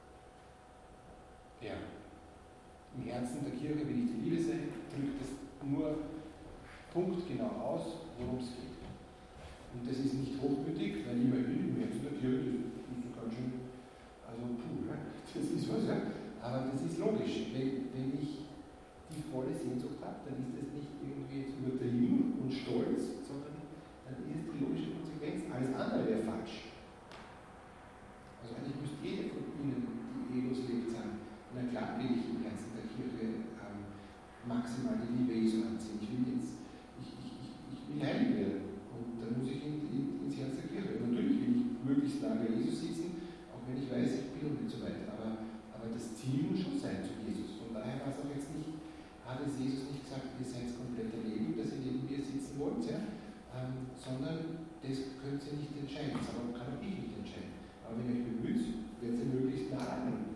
Ja. Im Herzen der Kirche will ich die Liebe sein, drückt es nur punktgenau aus, worum es geht. Und das ist nicht hochmütig, weil ich im Herzen der Kirche, das ist ganz schön, also puh, das ist was, ja. Aber das ist logisch. Wenn ich die volle Sehnsucht habe, dann ist das nicht irgendwie jetzt übertrieben und stolz, sondern dann ist die logische Konsequenz. Alles andere wäre falsch. Also eigentlich müsste jeder von Ihnen, die ehelos lebt, sagen, na klar will ich im Herzen der Kirche maximal die Liebe Jesu anziehen. Ich will heilig werden. Und dann muss ich ins Herz der Kirche. Und natürlich will ich möglichst nah bei Jesus sitzen, auch wenn ich weiß, ich bin noch nicht so weit. Aber das Ziel muss schon sein zu Jesus. Von daher war es auch jetzt nicht, hat es Jesus nicht gesagt, ihr seid komplett daneben, dass ihr neben mir sitzen wollt, ja? Sondern das könnt ihr nicht entscheiden. Das kann auch ich nicht entscheiden. Aber wenn ihr euch bemüht, werdet ihr möglichst nah ran.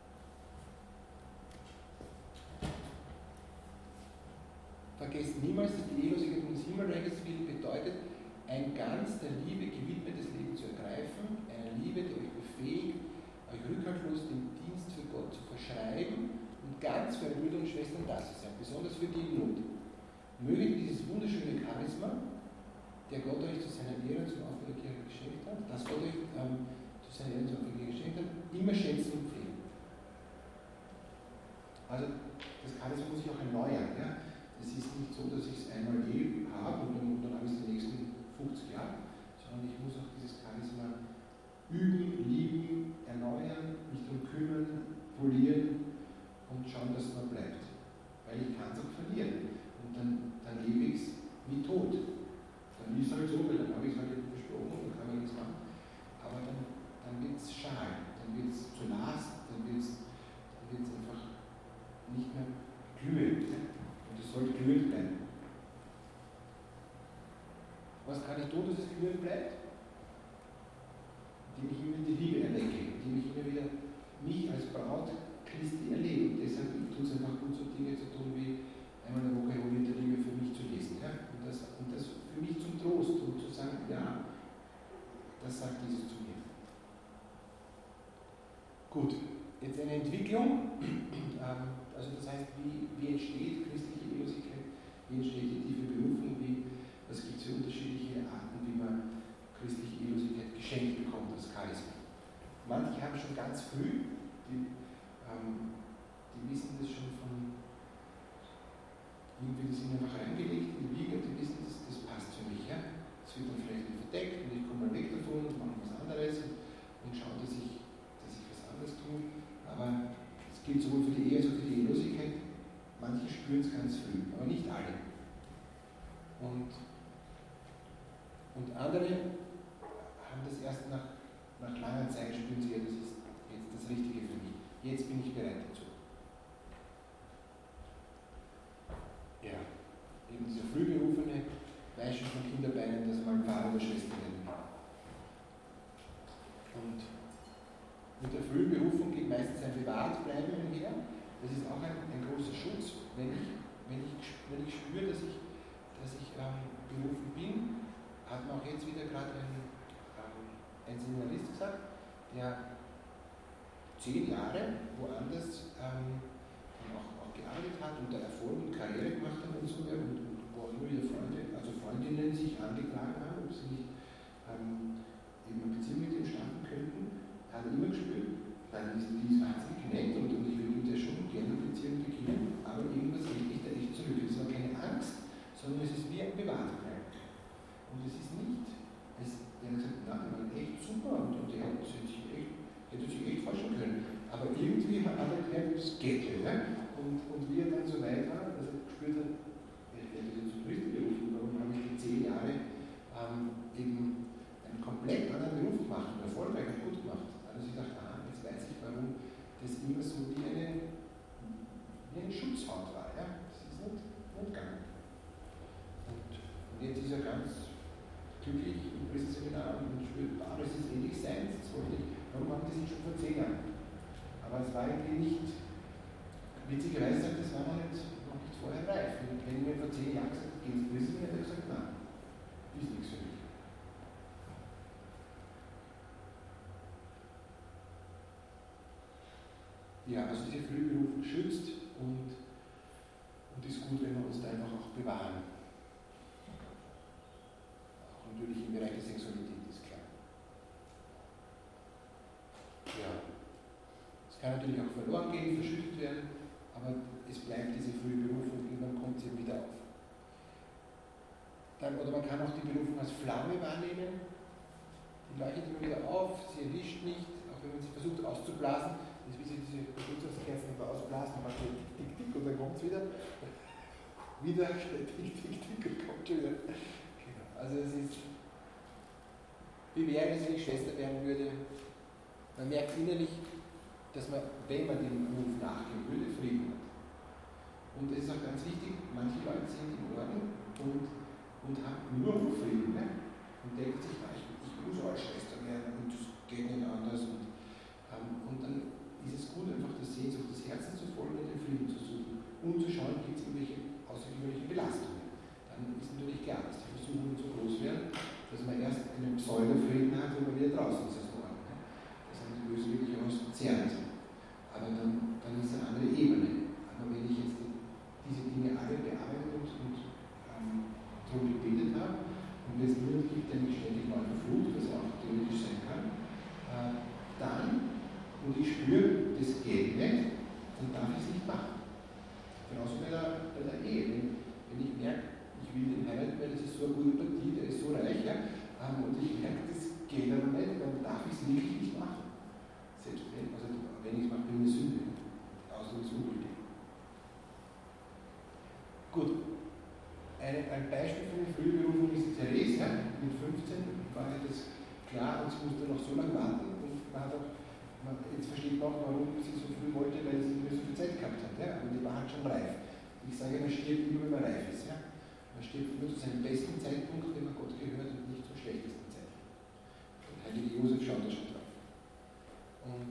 Vergesst niemals, dass die Ehelosigkeit um des Himmelreiches willen bedeutet, ein ganz der Liebe gewidmetes Leben zu ergreifen, einer Liebe, die euch befähigt, euch rückhaltlos den Dienst für Gott zu verschreiben und ganz für eure Brüder und Schwestern da zu sein, besonders für die in Not. Möge dieses wunderschöne Charisma, der Gott euch zu seiner Ehre zum Aufbau der Kirche geschenkt hat, das Gott euch zu seiner Ehre zum Aufbau der Kirche geschenkt hat, immer schätzen und pflegen. Also das Charisma muss sich auch erneuern. Ja? Es ist nicht so, dass ich es einmal habe und dann habe ich es die nächsten 50 Jahre, sondern ich muss auch dieses Charisma üben, lieben, erneuern, mich darum kümmern, polieren und schauen, dass es noch bleibt. Weil ich kann es auch verlieren. Und dann lebe ich es wie tot. Dann ist es halt so, weil dann habe ich es halt versprochen und dann kann man nichts machen. Aber dann wird es schal, dann wird es zu Last, dann wird es einfach nicht mehr glühend. Und es soll glühend bleiben. Was kann ich tun, dass es glühend bleibt? Indem ich immer die Liebe erwecke, indem ich immer wieder mich als Braut Christi erlebe. Und deshalb tut es einfach gut, so Dinge zu tun, wie einmal in der Woche Holy der Liebe für mich zu lesen. Ja? Und das für mich zum Trost und zu sagen, ja, das sagt Jesus zu mir. Gut, jetzt eine Entwicklung, also das heißt, wie entsteht christliche Ehelosigkeit, wie entsteht die tiefe Berufung, was gibt es für unterschiedliche Arten, wie man christliche Ehelosigkeit geschenkt bekommt als Charisma. Manche haben schon ganz früh, die wissen das schon von, irgendwie das sind einfach reingelegt in die Wiege, die wissen, das passt für mich. Ja? Das wird dann vielleicht nicht verdeckt und ich komme mal weg davon und mache was anderes und schaue, dass ich was anderes tue. Aber es gilt sowohl für die Ehe als auch für die Ehelosigkeit. Manche spüren es ganz früh, aber nicht alle. Und andere haben das erst nach langer Zeit, spüren sie, ja, das ist jetzt das Richtige für mich. Jetzt bin ich bereit dazu. Ja, eben dieser Frühberufene weiß schon von Kinderbeinen, dass er mal Pfarrer oder Schwester werden will. Und mit der Frühberufung geht meistens ein Privatbleiben einher. Das ist auch ein großer Schutz, wenn ich spüre, dass ich berufen bin, hat man auch jetzt wieder gerade ein Seminarist gesagt, der 10 Jahre woanders auch gearbeitet hat und da Erfolg und Karriere gemacht hat und so, und wo auch immer wieder Freundinnen sich angetragen haben, ob sie nicht eben eine Beziehung mit ihm starten könnten, hat er immer gespürt, weil die ist wahnsinnig nett und ich würde mit der schon gerne eine Beziehung beginnen, aber irgendwas hält mich da echt zurück. Es ist auch keine Angst, sondern es ist wie ein Bewahrtbleiben. Und es ist nicht, der hat gesagt, na, der war echt super und der hätte sich echt forschen können. Aber irgendwie hat er gehört, das geht nicht. Ja? Und wie er dann so weit war, dass er gespürt hat, ich werde jetzt zum Priester berufen, warum habe ich die 10 Jahre eben einen komplett anderen Beruf gemacht und erfolgreich und gut gemacht. Also ich dachte, jetzt weiß ich, warum das immer so wie eine Schutzhaut war. Ja? Das ist nicht gegangen. Und jetzt ist er ganz glücklich im Priesterseminar und spürt, das ist endlich seins, das wollte ich. Warum haben die sich schon vor 10 Jahren? Aber es war irgendwie nicht, witzigerweise sagt, das war noch nicht vorher reif. Wenn mir vor 10 Jahren gesagt, geht es wissen, hätte ich gesagt, nein, ist nichts für mich. ja, also diese Frühberufung schützt und ist gut, wenn wir uns da einfach auch bewahren. Auch natürlich im Bereich der Sexualität ist klar. Ja. Es kann natürlich auch verloren gehen, verschüttet werden, aber es bleibt diese frühe Berufung, irgendwann kommt sie wieder auf. Dann, oder man kann auch die Berufung als Flamme wahrnehmen. Die leuchtet immer wieder auf, sie erlischt nicht, auch wenn man sie versucht auszublasen. Das ist wie sie diese Beschützungskerzen immer ausblasen, man macht tick, tick, tick und dann kommt es wieder. Wieder tick, tick, tick und kommt schon wieder. Genau. Also es ist, wie wäre es, wenn ich Schwester werden würde? Man merkt innerlich, dass man, wenn man dem Ruf nachgehen würde, Frieden hat. Und es ist auch ganz wichtig, manche Leute sind im Orden und haben nur Frieden, ne? Und denken sich, ich muss auch Schwester werden und das geht nicht anders. Und dann ist es gut, einfach das Sehnsucht des Herzens zu folgen und den Frieden zu suchen und zu schauen, gibt es irgendwelche außergewöhnliche Belastungen. Dann ist natürlich klar, dass die Versuchungen so groß werden, dass man erst einen Pseudo-Frieden hat, wenn man wieder draußen ist aus dem Orden. Ne? Dass man die Böse wirklich auszehrt. Aber dann ist es eine andere Ebene. Aber wenn ich jetzt diese Dinge alle bearbeitet und darum gebetet habe und wenn es niemand gibt, der mich ständig mal verflucht, was auch theoretisch sein kann, dann, und ich spüre, das geht nicht, dann darf ich es nicht machen. Genauso bei der Ehe. Wenn ich merke, ich will den heiraten, weil das ist so eine gute Partie, der ist so reich, ja, und ich merke, das geht aber nicht, dann darf ich es wirklich nicht machen. Selbst wenn, also wenn ich es mache, bin ich eine Sünde. Außer das Unglück. Gut. Ein Beispiel für eine Frühberufung ist Therese. Ja? Mit 15 war ja das klar und sie musste noch so lange warten. Und jetzt versteht man auch, warum sie so früh wollte, weil sie nicht mehr so viel Zeit gehabt hat. Ja? Aber die war halt schon reif. Ich sage, man stirbt immer, wenn man reif ist. Ja? Man stirbt nur zu seinem besten Zeitpunkt, wenn man Gott gehört, und nicht zum schlechtesten Zeitpunkt. Und Heilige Josef schaut da schon drauf. Und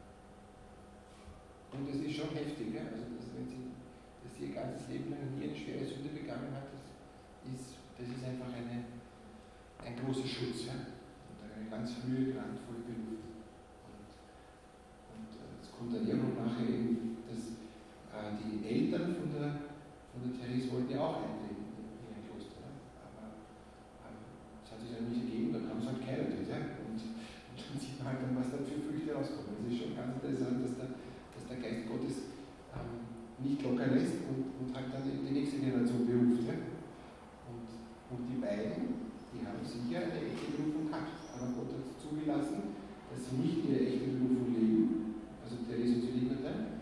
das ist schon heftig. Ja? Also, wenn sie ihr ganzes Leben lang nie eine schwere Sünde begangen hat, das ist einfach ein großer Schutz. Ja? Und eine ganz frühe, grandvolle Berufung. Und es kommt dann irgendwann nachher eben, dass die Eltern von der Therese wollten ja auch eintreten in ein Kloster. Ja? Aber es hat sich dann nicht ergeben, dann haben sie halt geheiratet. Ja? Und dann sieht man halt dann, was da für Früchte rauskommen. Es ist schon ganz interessant, dass der Geist Gottes nicht locker lässt und halt dann die nächste Generation beruft. Ja? Und die beiden, die haben sicher eine echte Berufung gehabt, aber Gott hat zugelassen, dass sie nicht ihre echte Berufung leben, also Therese und Céline,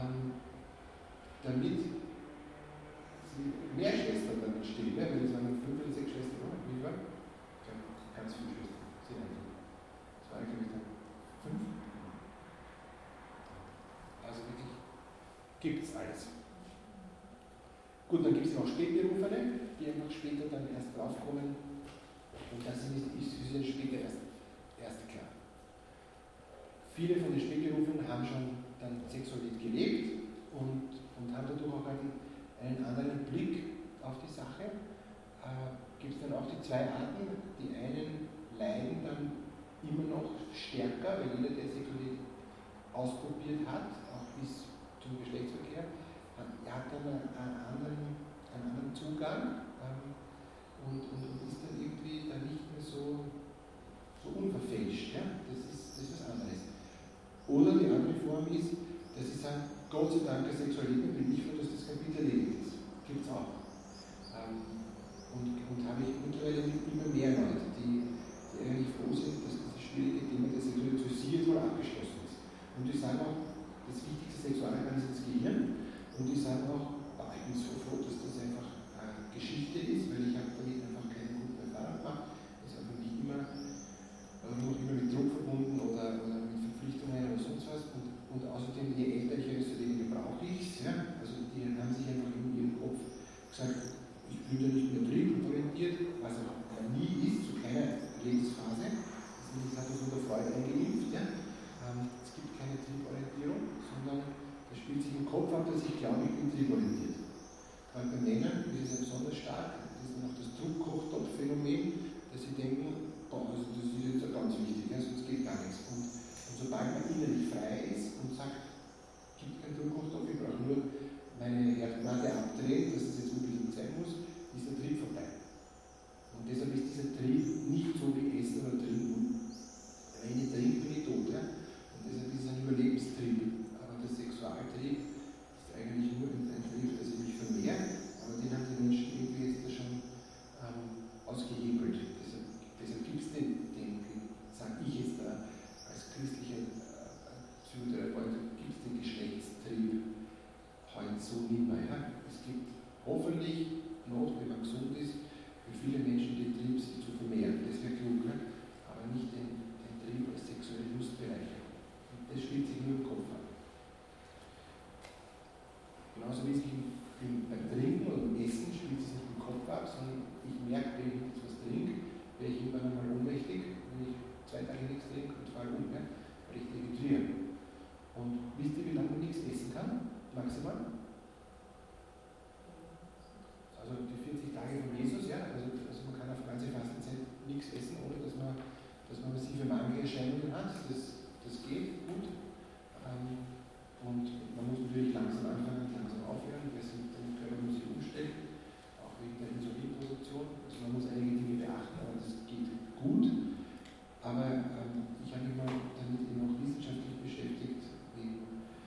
damit sie mehr Schwestern dann entstehen, ne? Weil es waren 5 oder 6 Schwestern, oder? Wie war? Ja, ganz viele Schwestern. Das waren, glaube ich, dann 5. Also wirklich gibt es alles. Gut, dann gibt es noch Spätberufene, die einfach später dann erst draufkommen. Und das ist dann später erst klar. Viele von den Spätberufenen haben schon dann Sexualität gelebt und haben dadurch auch einen anderen Blick auf die Sache. Gibt es dann auch die 2 Arten. Die einen leiden dann immer noch stärker, weil jeder, der Sexualität ausprobiert hat, auch bis zum Geschlechtsverkehr, hat dann einen anderen Zugang und ist dann irgendwie dann nicht mehr so unverfälscht. Ja? Das ist was anderes. Oder die andere Form ist, dass sie sagen, Gott sei Dank, der Sexualität bin ich froh, dass das Kapitel erledigt ist. Gibt es auch. Und habe ich mittlerweile immer mehr Leute, die eigentlich froh sind, dass das schwierige Thema der Sexualität für sie jetzt mal abgeschlossen ist. Und die sagen auch, das wichtigste Sexualorgan ist das Gehirn. Und die sagen auch, ich bin so froh, dass das einfach Geschichte ist, weil ich habe damit einfach keine guten Erfahrungen gemacht. Das ist einfach nicht immer, noch immer mit Druck verbunden oder mit Verpflichtungen oder sonst was. Und außerdem, je älter ich werde, desto weniger brauche ich es. Ja? Also die haben sich einfach in ihrem Kopf gesagt, ich bin ja nicht mehr trieborientiert, was auch nie ist, zu keiner Lebensphase. Das hat uns unter Freud eingeimpft. Ja? Es gibt keine Trieborientierung, sondern das spielt sich im Kopf ab, dass ich glaube, ich bin trieborientiert. Gerade bei Männern ist es ja besonders stark. Das ist noch das Druck-Kochtopf-Phänomen, dass sie denken, boah, also das ist jetzt ja ganz wichtig, ja, sonst geht gar nichts. Und sobald man innerlich frei ist und sagt, Genauso wie es beim Trinken oder beim Essen spielt es nicht im Kopf ab, sondern ich merke, wenn ich jetzt was trinke, wäre ich irgendwann einmal ohnmächtig, wenn ich 2 Tage nichts trinke und falle um, ja, weil ich dehydriere. Und wisst ihr, wie lange man nichts essen kann? Maximal? Also die 40 Tage von Jesus, ja, also man kann auf ganze Fastenzeit nichts essen, ohne dass man massive Mangelerscheinungen hat. Das geht gut. Und man muss natürlich langsam anfangen und langsam aufhören, weil der Körper muss sich umstellen, auch wegen der Insulinproduktion. Also man muss einige Dinge beachten, aber das geht gut. Aber ich habe mich mal damit eben auch wissenschaftlich beschäftigt, wegen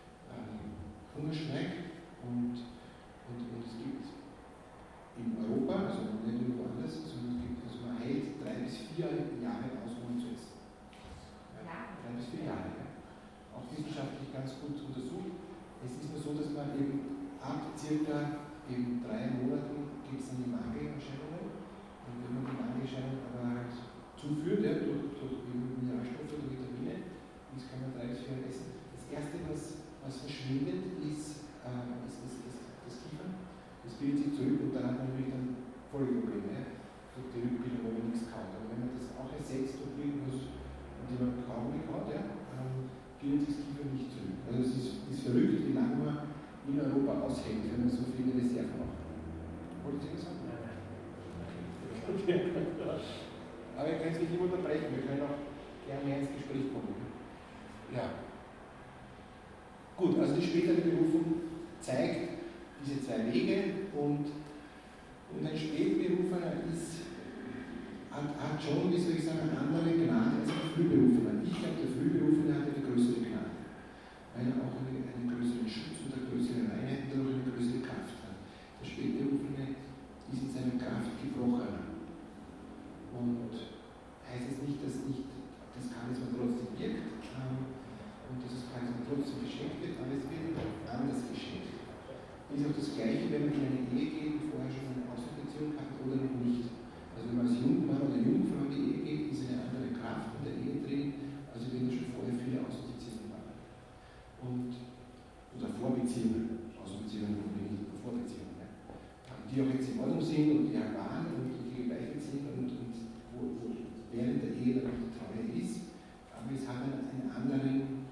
Hungerstreik und es gibt in Europa, also nicht nur woanders, sondern es gibt, also man hält 3 bis 4 Jahre aus, ohne zu essen. Ja, 3 bis 4 Jahre. Ja. Auch wissenschaftlich ganz gut untersucht. Es ist nur so, dass man eben ab circa eben 3 Monaten gibt es dann die Mangelerscheinungen. Und wenn man die Mangelerscheinungen aber halt zuführt, ja, durch Mineralstoffe oder Vitamine, das kann man 3 bis 4 Jahre essen. Das erste, was verschwindet, ist das Kiefern. Das bildet sich zurück und dann hat man natürlich dann Folgeprobleme durch die Rückbildung, wenn man nichts kaut. Aber wenn man das auch ersetzt durch irgendwas, die man Kaugummi kaut, ja, bildet sich das Kiefer nicht zurück. Also es ist verrückt, wie lange man in Europa aushält, wenn man so viele Reserven hat. Wollt ihr das sagen? Okay. Aber ihr könnt mich nicht unterbrechen, wir können auch gerne mehr ins Gespräch kommen. Ja. Gut, also die spätere Berufung zeigt diese 2 Wege und ein Spätberufener hat schon, wie soll ich sagen, eine andere Gnade als ein Frühberufener. Ich glaube, der Frühberufene hat eine größere Gnade, weil er auch einen größeren Schutz und eine größere Reinheit und auch eine größere Kraft hat. Der Spätberufene ist in seiner Kraft gebrochener. Und heißt es nicht, dass nicht das Charisma trotzdem wirkt und dass das Charisma trotzdem geschenkt wird, aber es wird anders geschenkt. Ist auch das Gleiche, wenn man in eine Ehe geht und vorher schon eine Außenbeziehung hat oder noch nicht. Also wenn man als Jungmann oder Jungfrau in die Ehe geht, ist eine andere Kraft in der Ehe drin, also wenn da schon vorher viele Außenbeziehungen waren. Oder Vorbeziehungen, Außenbeziehungen und nicht Vorbeziehungen. Ja. Die auch jetzt in Ordnung sind und die halt waren und die geweitet sind und wo während der Ehe dann auch die Treue ist. Aber es hat einen anderen,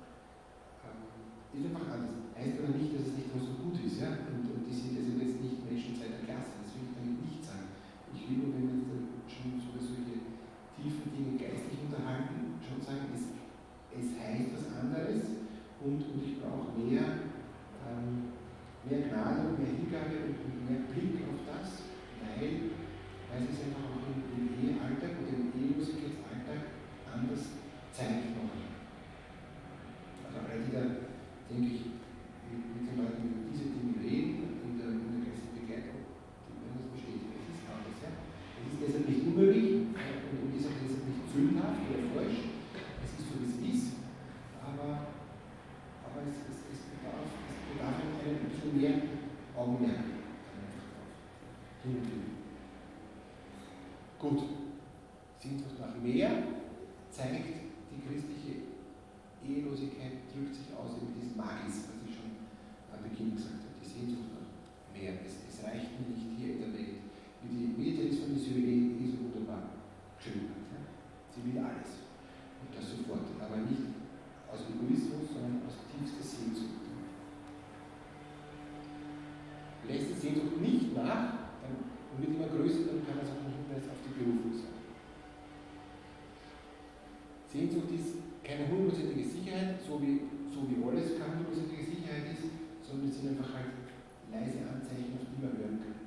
ist einfach anders. Heißt aber nicht, dass es nicht so gut ist. Ja? Und die sind also jetzt nicht Menschen zweiter Klasse, das will ich damit nicht sagen. Ich will nur, wenn wir uns dann schon über solche tiefen Dinge geistlich unterhalten, schon sagen, es heißt was anderes und ich brauche mehr Gnade und mehr Hingabe und mehr Blick auf das, weil es einfach auch im Ehealltag oder im Ehelosigkeitsalltag anders zeigt noch. Also alle, die da, denke ich, mit den Leuten über diese Dinge reden, in der geistlichen Begleitung, die werden das bestätigen. Es ist anders. Ja? Es ist deshalb nicht unmöglich und ist auch deshalb nicht sündhaft oder falsch. Es ist so, wie es ist, aber es bedarf ein bisschen mehr Augenmerk. Gut. Sehnsucht nach mehr zeigt die christliche Ehelosigkeit, drückt sich aus in diesem Magis, was ich schon am Beginn gesagt habe. Die Sehnsucht nach mehr. Es reicht mir nicht hier in der Welt. Wie die Militaris von Syrie so wunderbar geschrieben hat. Ja? Sie will alles. Und das sofort. Aber nicht aus Egoismus, sondern aus tiefster Sehnsucht. Lässt die Sehnsucht nicht nach, dann wird immer größer, dann kann man es auch nicht mehr auf die Berufung sein. Sehnsucht ist keine hundertprozentige Sicherheit, so wie alles keine hundertprozentige Sicherheit ist, sondern es sind einfach halt leise Anzeichen, auf die man hören kann.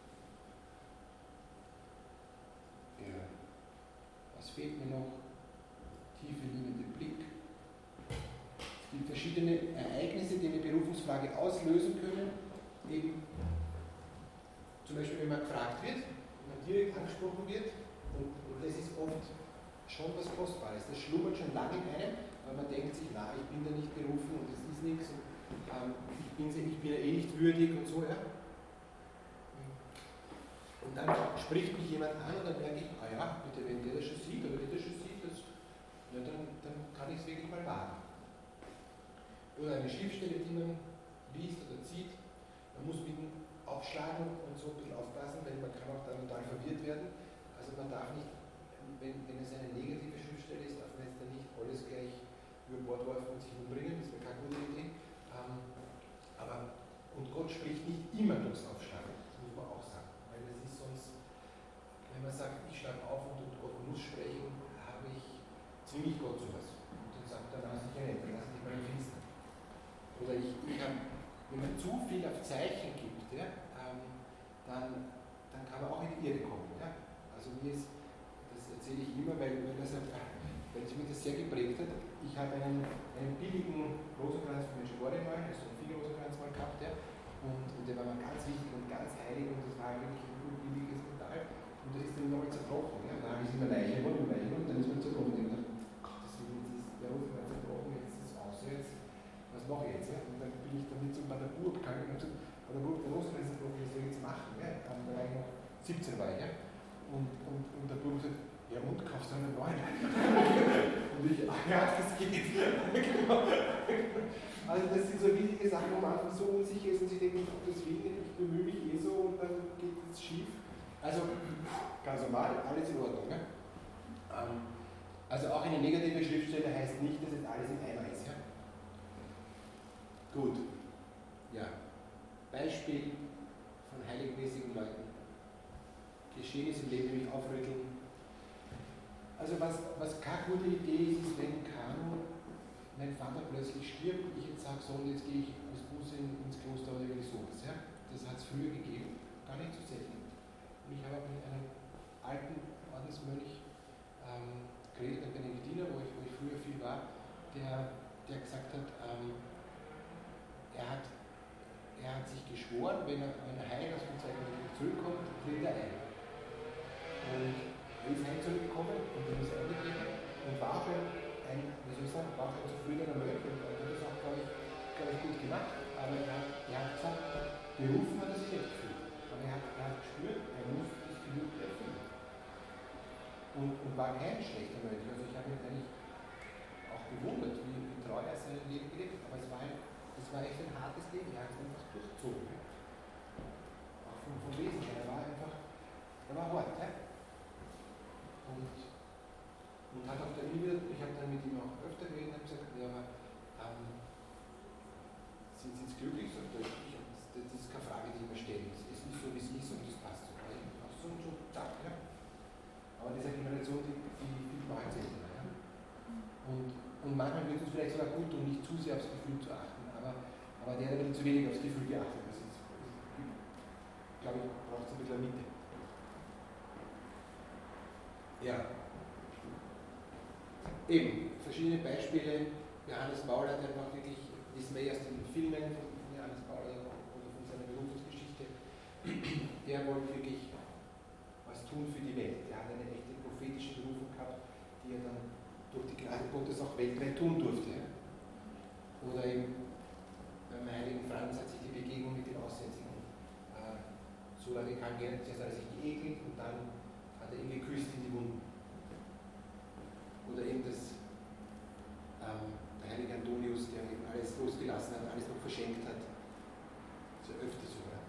Ja. Was fehlt mir noch? Tiefe liegende Blick. Es gibt verschiedene Ereignisse, die eine Berufungsfrage auslösen können. Eben zum Beispiel, wenn man gefragt wird, wenn man direkt angesprochen wird, und das ist oft schon was Kostbares. Das schlummert schon lange in einem, weil man denkt sich, na, ich bin da nicht berufen und das ist nichts und ich bin ja eh nicht würdig und so, ja. Und dann spricht mich jemand an und dann merke ich, ja, bitte, wenn der das schon sieht, oder der das schon sieht, ja, dann kann ich es wirklich mal wagen. Oder eine Schriftstelle, die man liest oder zieht, Man muss mit dem Aufschlagen und so ein bisschen aufpassen, weil man kann auch dann total verwirrt werden. Also man darf nicht, wenn es eine negative Schriftstelle ist, darf man jetzt dann nicht alles gleich über Bord werfen und sich umbringen, das wäre keine gute Idee. Und Gott spricht nicht immer durchs Aufschlagen, das muss man auch sagen. Weil das ist sonst, wenn man sagt, ich schlage auf und Gott muss sprechen, zwinge ich Gott sowas. Und dann sagt er, lass ich ja nicht, dann lass ich mal Finster. Oder wenn man zu viel auf Zeichen gibt, ja, dann kann man auch in die Irre kommen. Ja. Also das erzähle ich immer, weil sich mir das sehr geprägt hat. Ich habe einen billigen Rosenkranz von Medjugorje mal, also einen Finger-Rosenkranz mal gehabt, ja, und der war mir ganz wichtig und ganz heilig und das war wirklich ein billiges Metall. Und das ist dann nochmal zerbrochen. Ja. Da habe ich es immer weicher geworden und dann ist man zerbrochen. Und ich dachte, deswegen ist der Rosenkranz zerbrochen, jetzt ist es aus. Was mache ich jetzt? Ja? Und dann bin ich damit zum Paderburg gegangen und gesagt, Paderburg, der Rosenkranz zerbrochen, was soll ich jetzt machen? Ja? Da war ich noch 17 war ich, ja. Und der Burg sagt, ja und, kaufst du einen neuen? Und ich, ja, das geht. Genau. Also das sind so wichtige Sachen, wo man einfach so unsicher ist und sich denkt, deswegen, ich bemühe mich eh so und dann geht es schief. Also ganz normal, alles in Ordnung. Ja? Also auch eine negative Schriftstelle heißt nicht, dass jetzt alles im Eimer ist. Ja? Gut. Ja. Beispiel von heiligmäßigen Leuten. Geschehnisse im Leben, die mich aufrütteln. Also was keine gute Idee ist, wenn mein Vater plötzlich stirbt und ich jetzt sage, so, und jetzt gehe ich als Buße ins Kloster oder irgendwie sowas. Ja? Das hat es früher gegeben, gar nicht so selten. Und ich habe auch mit einem alten Ordensmönch geredet, ein Benediktiner, wo ich früher viel war, der gesagt hat, er hat sich geschworen, wenn er heil aus dem Zweiten Weltkrieg zurückkommt, tritt er ein. Und er ist heim zurückgekommen und dann ist er eingetreten und war schon war schon zufriedener Mönch und hat das auch, glaube ich, gut gemacht. Aber er hat gesagt, berufen hat er sich nicht gefühlt. Aber er hat gespürt, er muss das Gelübde erfüllen. Und war kein schlechter Mönch. Also ich habe ihn eigentlich auch bewundert, wie treu er sein Leben gelebt hat. Aber es war echt ein hartes Leben. Er hat es einfach durchzogen. Auch vom Wesen her. Er war hart. Ja? Und hat auch dann wieder, ich habe dann mit ihm auch öfter geredet und gesagt, ja, aber sind Sie jetzt glücklich? Sagt er, das ist keine Frage, die ich mir stelle. Es ist so, wie es ist und das passt so. Auch so zack, ja. Aber diese Generation, die man halt seltener. Ja? Und manchmal wird es vielleicht sogar gut, um nicht zu sehr aufs Gefühl zu achten, aber der hat zu wenig aufs Gefühl geachtet. Das ist, glaube ich, braucht es ein bisschen Mitte. Ja. Eben, verschiedene Beispiele. Johannes Paul hat einfach wirklich, wissen wir aus den Filmen von Johannes Paul oder von seiner Berufungsgeschichte, der wollte wirklich was tun für die Welt. Der hat eine echte prophetische Berufung gehabt, die er dann durch die Gnade Gottes auch weltweit tun durfte. Oder eben beim heiligen Franz hat sich die Begegnung mit den Aussätzigen so radikal geändert, dass er sich geekelt und dann hat er ihn geküsst in die Wunden. Oder eben der heilige Antonius, der eben alles losgelassen hat, alles noch verschenkt hat. Das ist ja öfter so. Ja?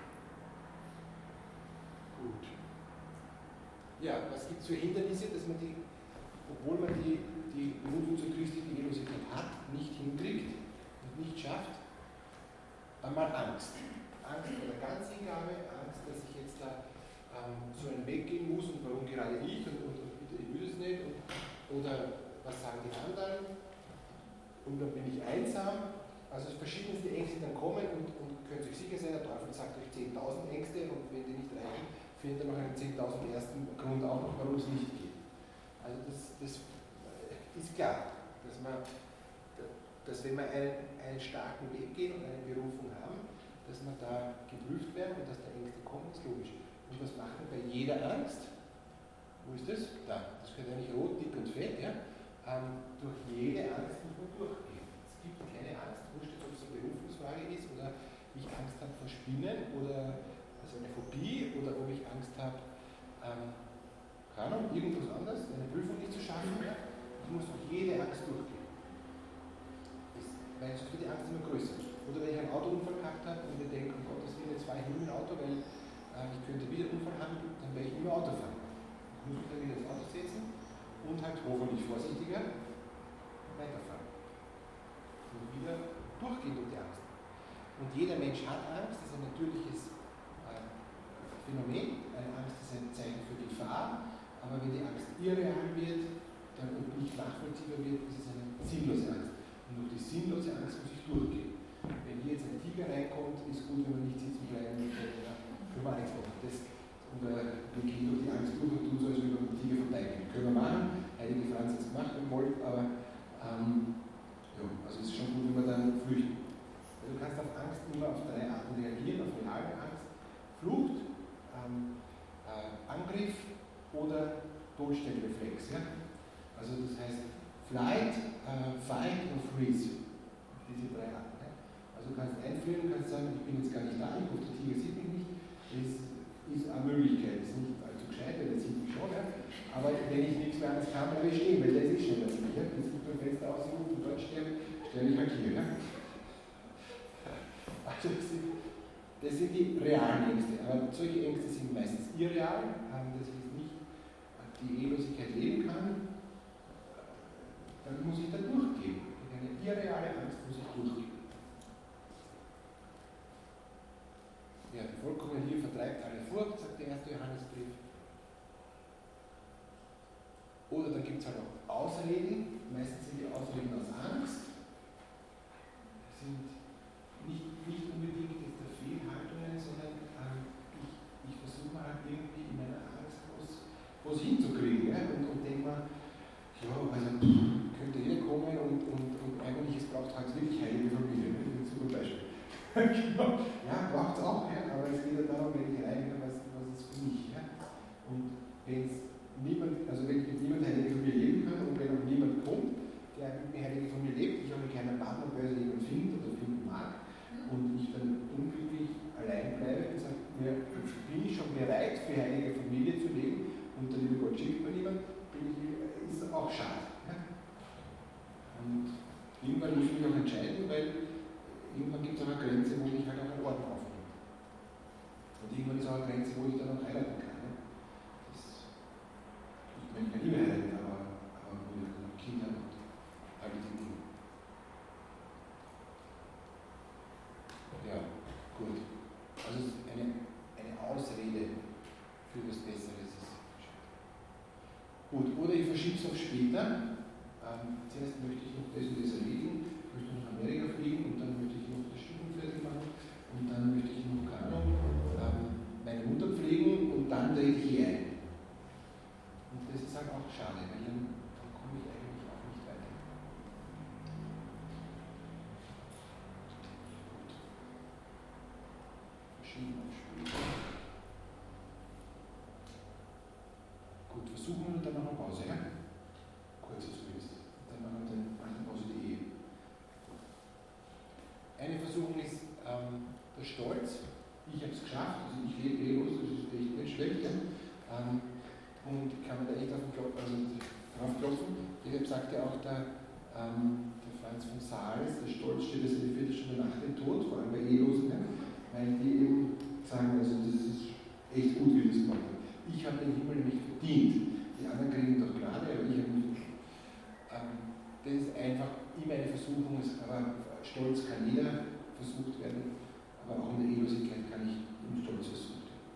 Gut. Ja, was gibt es für Hindernisse, dass man obwohl man die Berufung zur christlichen Ehelosigkeit hat, nicht hinkriegt und nicht schafft? Einmal Angst. Angst vor der Ganzhingabe, Angst, dass ich jetzt da so einen Weg gehen muss und warum gerade ich und bitte, ich will es nicht. Oder was sagen die anderen? Und dann bin ich einsam. Also verschiedenste Ängste dann kommen und könnt euch sicher sein, der Teufel sagt euch 10.000 Ängste und wenn die nicht reichen, findet er noch einen 10.000 ersten Grund auch noch, warum es nicht geht. Also das ist klar, dass wenn wir einen starken Weg gehen und eine Berufung haben, dass wir da geprüft werden und dass da Ängste kommen, ist logisch. Und was machen wir bei jeder Angst? Wo ist das? Da. Das gehört eigentlich rot, dick und fett. Ja? Durch jede Angst muss man durchgehen. Es gibt keine Angst, wurscht ob es eine Berufungsfrage ist oder ich Angst habe vor Spinnen oder also eine Phobie oder ob ich Angst habe, keine Ahnung, irgendwas anderes, eine Prüfung nicht zu schaffen. Ja? Ich muss durch jede Angst durchgehen. Weil sonst wird die Angst immer größer. Oder wenn ich einen Autounfall gehabt habe und mir denke, oh Gott, das will jetzt fahre ich nicht mit dem Auto, weil ich könnte wieder einen Unfall haben, dann werde ich immer Auto fahren. Ich muss mich dann wieder ins Auto setzen und halt hoffentlich vorsichtiger weiterfahren. Und wieder durchgehen durch die Angst. Und jeder Mensch hat Angst, das ist ein natürliches Phänomen. Eine Angst ist ein Zeichen für Gefahr, aber wenn die Angst irreal wird und nicht nachvollziehbar wird, ist es eine sinnlose Angst. Und durch die sinnlose Angst muss ich durchgehen. Wenn hier jetzt ein Tiger reinkommt, ist gut, wenn wir nicht sitzen bleiben und können wir auch nichts machen. Wir gehen durch die Angst durch und tun so, als würden wir den Tiger verteidigen. Können wir machen, Heilige Franz hat es gemacht mit Wolf, aber also es ist schon gut, wenn wir dann flüchten. Du kannst auf Angst immer auf drei Arten reagieren, auf reale Angst, Flucht, Angriff oder Todstellreflex. Ja? Also das heißt Flight, Fight und Freeze. Diese drei Arten. Ja? Also du kannst einführen, kannst sagen, ich bin jetzt gar nicht da, ich hoffe, der Tiger sieht mich nicht. Das ist eine Möglichkeit, das ist nicht allzu gescheit, weil der sieht mich schon. Ja? Aber wenn ich nichts mehr anderes kann, bleibe ich stehen, weil der ist schneller als mich. Ja? Wenn ich beim Fenster ausrufe und dort sterbe, stelle ich halt hier. Ja? Also das sind die realen Ängste, aber solche Ängste sind meistens irreal, dass ich nicht die Ehelosigkeit leben kann, dann muss ich da durchgehen. Eine irreale Angst muss ich durchgehen. Ja, die vollkommene Liebe vertreibt alle Furcht, sagt der 1. Johannesbrief. Oder dann gibt es halt auch Ausreden, meistens sind die Ausreden aus Angst, sind nicht unbedingt jetzt der Fehlhaltungen, sondern ich versuche halt irgendwie in meiner Angst was hinzukriegen. Ja? Und denke mir, ja, also könnte jeder kommen und eigentlich, es braucht halt wirklich heilige Familie. Ne? Das ist ein super Beispiel. Ja, braucht es auch, ja? Aber es geht ja darum, wenn ich reingehe, was ist für mich. Ja? Und wenn es niemand, also wenn ich mit niemandem heilige Familie leben kann und wenn auch niemand kommt, der mit mir heilige Familie lebt, ich auch mit keiner Partnerbörse jemanden finde oder finden mag, und ich dann unglücklich allein bleibe und sage, bin ich schon bereit, für heilige Familie zu leben und der liebe Gott schickt mir niemand, ist auch schade. Ja? Und irgendwann muss ich mich auch entscheiden, weil irgendwann gibt es auch eine Grenze, wo ich halt auch einen Orden aufnehme. Und irgendwann ist auch eine Grenze, wo ich dann auch heiraten kann. Ja? Ich meine, ich kann nie mehr heiraten, aber mit Kindern und all diese Dinge. Ja, gut. Also es ist eine Ausrede für was Besseres ist. Gut, oder ich verschiebe es auf später. Zuerst möchte ich noch das und das erledigen, ich möchte nach Amerika fliegen und dann möchte ich noch das Studium fertig machen und dann möchte ich noch, keine Ahnung, meine Mutter pflegen und dann trete ich hier ein. Und das ist halt auch schade, weil dann komme ich eigentlich auch nicht weiter. Gut, versuchen wir dann noch eine Pause, ja? Kurze zumindest. Dann machen wir dann nach der Pause die Ehe. Eine Versuchung ist der Stolz. Ich habe es geschafft, also ich lebe ehelos, das ist echt nicht schlecht. Ja? Und kann man da echt drauf klopfen. Deshalb sagt ja auch der Franz von Sales, der Stolz steht also die Viertelstunde nach dem Tod, vor allem bei Ehelosen. Ja? Weil die eben sagen, also das ist echt gut, wie wir das gemacht haben. Ich habe den Himmel nämlich verdient. Die anderen kriegen doch Gnade, aber ich habe nicht. Das ist einfach immer eine Versuchung, aber Stolz kann jeder versucht werden, aber auch in der Ehelosigkeit kann ich im Stolz versucht werden.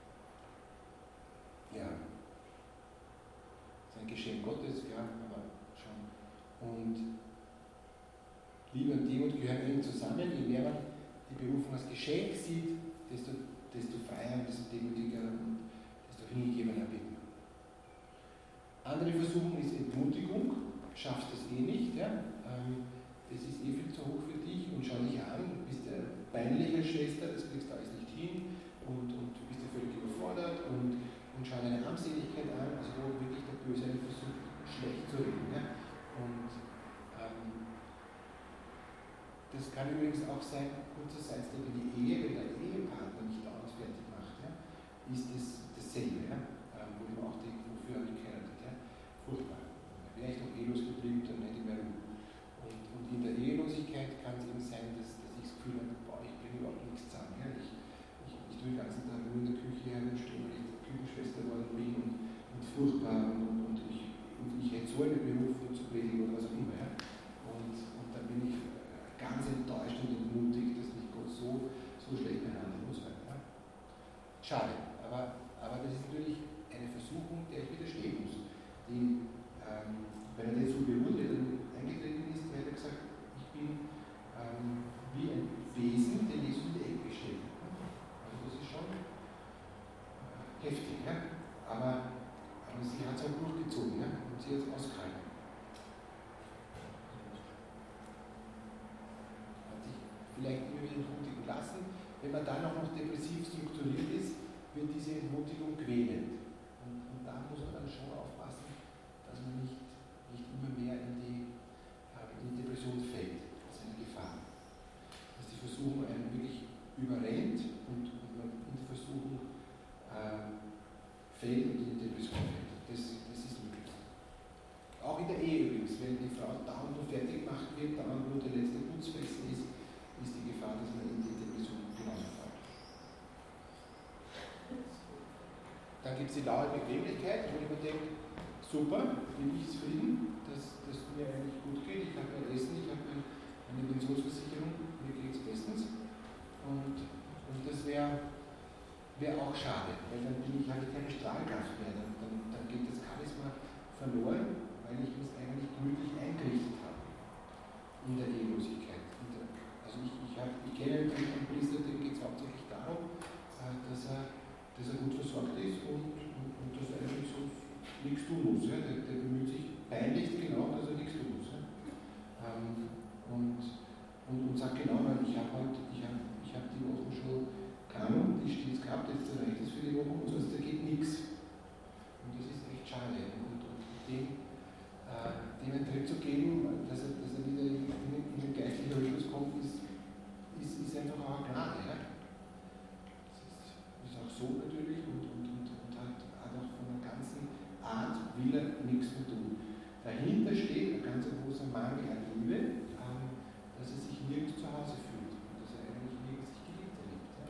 Ja. Das ist ein Geschenk Gottes, ja, aber schon. Und Liebe und Demut gehören eng zusammen. Je mehr man die Berufung als Geschenk sieht, desto freier und desto demütiger und desto hingegebener wird man. Andere Versuchung ist Entmutigung. Schaffst das eh nicht, ja? Das ist eh viel zu hoch für dich und schau dich an, du bist ja peinliche Schwester, das kriegst du alles nicht hin und du bist ja völlig überfordert und schau deine Armseligkeit an, also wo wirklich der Böse versucht, schlecht zu reden. Ja? Und das kann übrigens auch sein, kurzer Seitstep in die Ehe, wenn der Ehepartner nicht dauernd fertig macht, ja? Ist das dasselbe, ja? Wo du auch denkst, wofür habe ich geheiratet, ja? Furchtbar. Wäre ich noch ehelos geblieben, dann hätte ich mehr Ruhe. Und in der Ehelosigkeit kann es eben sein, dass ich das Gefühl schade. Aber das ist natürlich eine Versuchung, der ich widerstehen muss. Die, wenn er nicht so beruht, der dann eingetreten ist, hätte er gesagt, ich bin wie ein Wesen, den Jesus in die Ecke gestellt hat. Also das ist schon heftig, ja? Aber sie hat es auch durchgezogen, ja? Und sie hat es ausgehalten. Hat sich vielleicht immer wieder entmutigen lassen. Wenn man dann auch noch depressiv strukturiert ist, wird diese Entmutigung quälend. Und da muss man dann schon aufpassen, dass man nicht immer mehr in die Depression fällt. Das ist eine Gefahr. Dass die Versuchung einen wirklich überrennt und man in die Versuchung fällt und in die Depression fällt. Das ist möglich. Auch in der Ehe übrigens, wenn die Frau dauernd nur fertig gemacht wird, dauernd nur der letzte Putzfesten ist die Gefahr, dass man in die Depression genauso fällt. Dann gibt es die laue Bequemlichkeit, wo ich mir denke, super, bin ich zufrieden, dass mir eigentlich gut geht, ich habe mein Essen, ich habe eine Pensionsversicherung, mir geht es bestens. Und das wäre auch schade, weil dann habe ich keine Strahlkraft mehr, dann geht das Charisma verloren, weil ich es eigentlich glücklich eingerichtet habe in der Ehelosigkeit. Also ich kenne einen Priester, dem geht es hauptsächlich darum, dass er gut versorgt ist und dass er eigentlich so nichts tun muss. Ja? Der bemüht sich peinlichst genau, dass er nichts tun muss. Ja? Und sagt genau, weil ich habe die Woche schon Kanon, die stets gehabt, jetzt reicht es für die Woche und sonst geht nichts. Und das ist echt schade. Und dem einen Tritt zu geben, dass er wieder in den geistlichen Rhythmus kommt, ist einfach auch eine Gnade. Ja? Das ist auch so natürlich und hat auch von der ganzen Art will er nichts mehr tun. Dahinter steht ein ganz großer Mangel an Liebe, dass er sich nirgends zu Hause fühlt und dass er eigentlich nirgends sich geliebt erlebt. Ja?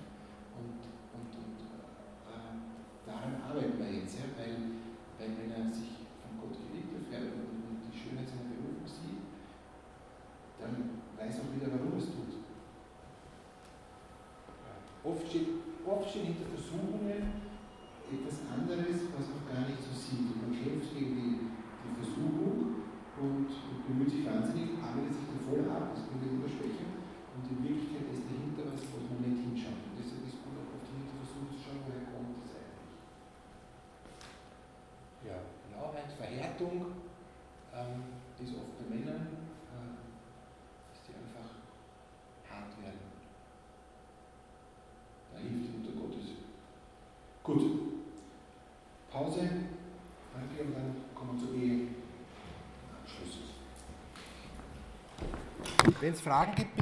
Daran arbeiten wir jetzt, ja? Weil wenn er sich von Gott geliebt erfährt und die Schönheit seiner Berufung sieht, dann weiß er auch wieder, warum er es tut. Oft steht hinter Versuchungen etwas anderes, was man gar nicht so sieht. Und man kämpft gegen die Versuchung und bemüht sich wahnsinnig, arbeitet sich dann voll ab, das könnte immer schwächen. Und in Wirklichkeit ist dahinter was man nicht hinschaut. Und deshalb ist es gut, auch auf die Versuchung zu schauen, woher kommt das eigentlich. Ja, Lauheit, Verhärtung ist oft bei Männern, dass die einfach hart werden. Da hilft die Mutter Gottes. Gut. Pause. Danke und dann kommen wir zur Ehe. Abschluss. Wenn es Fragen gibt,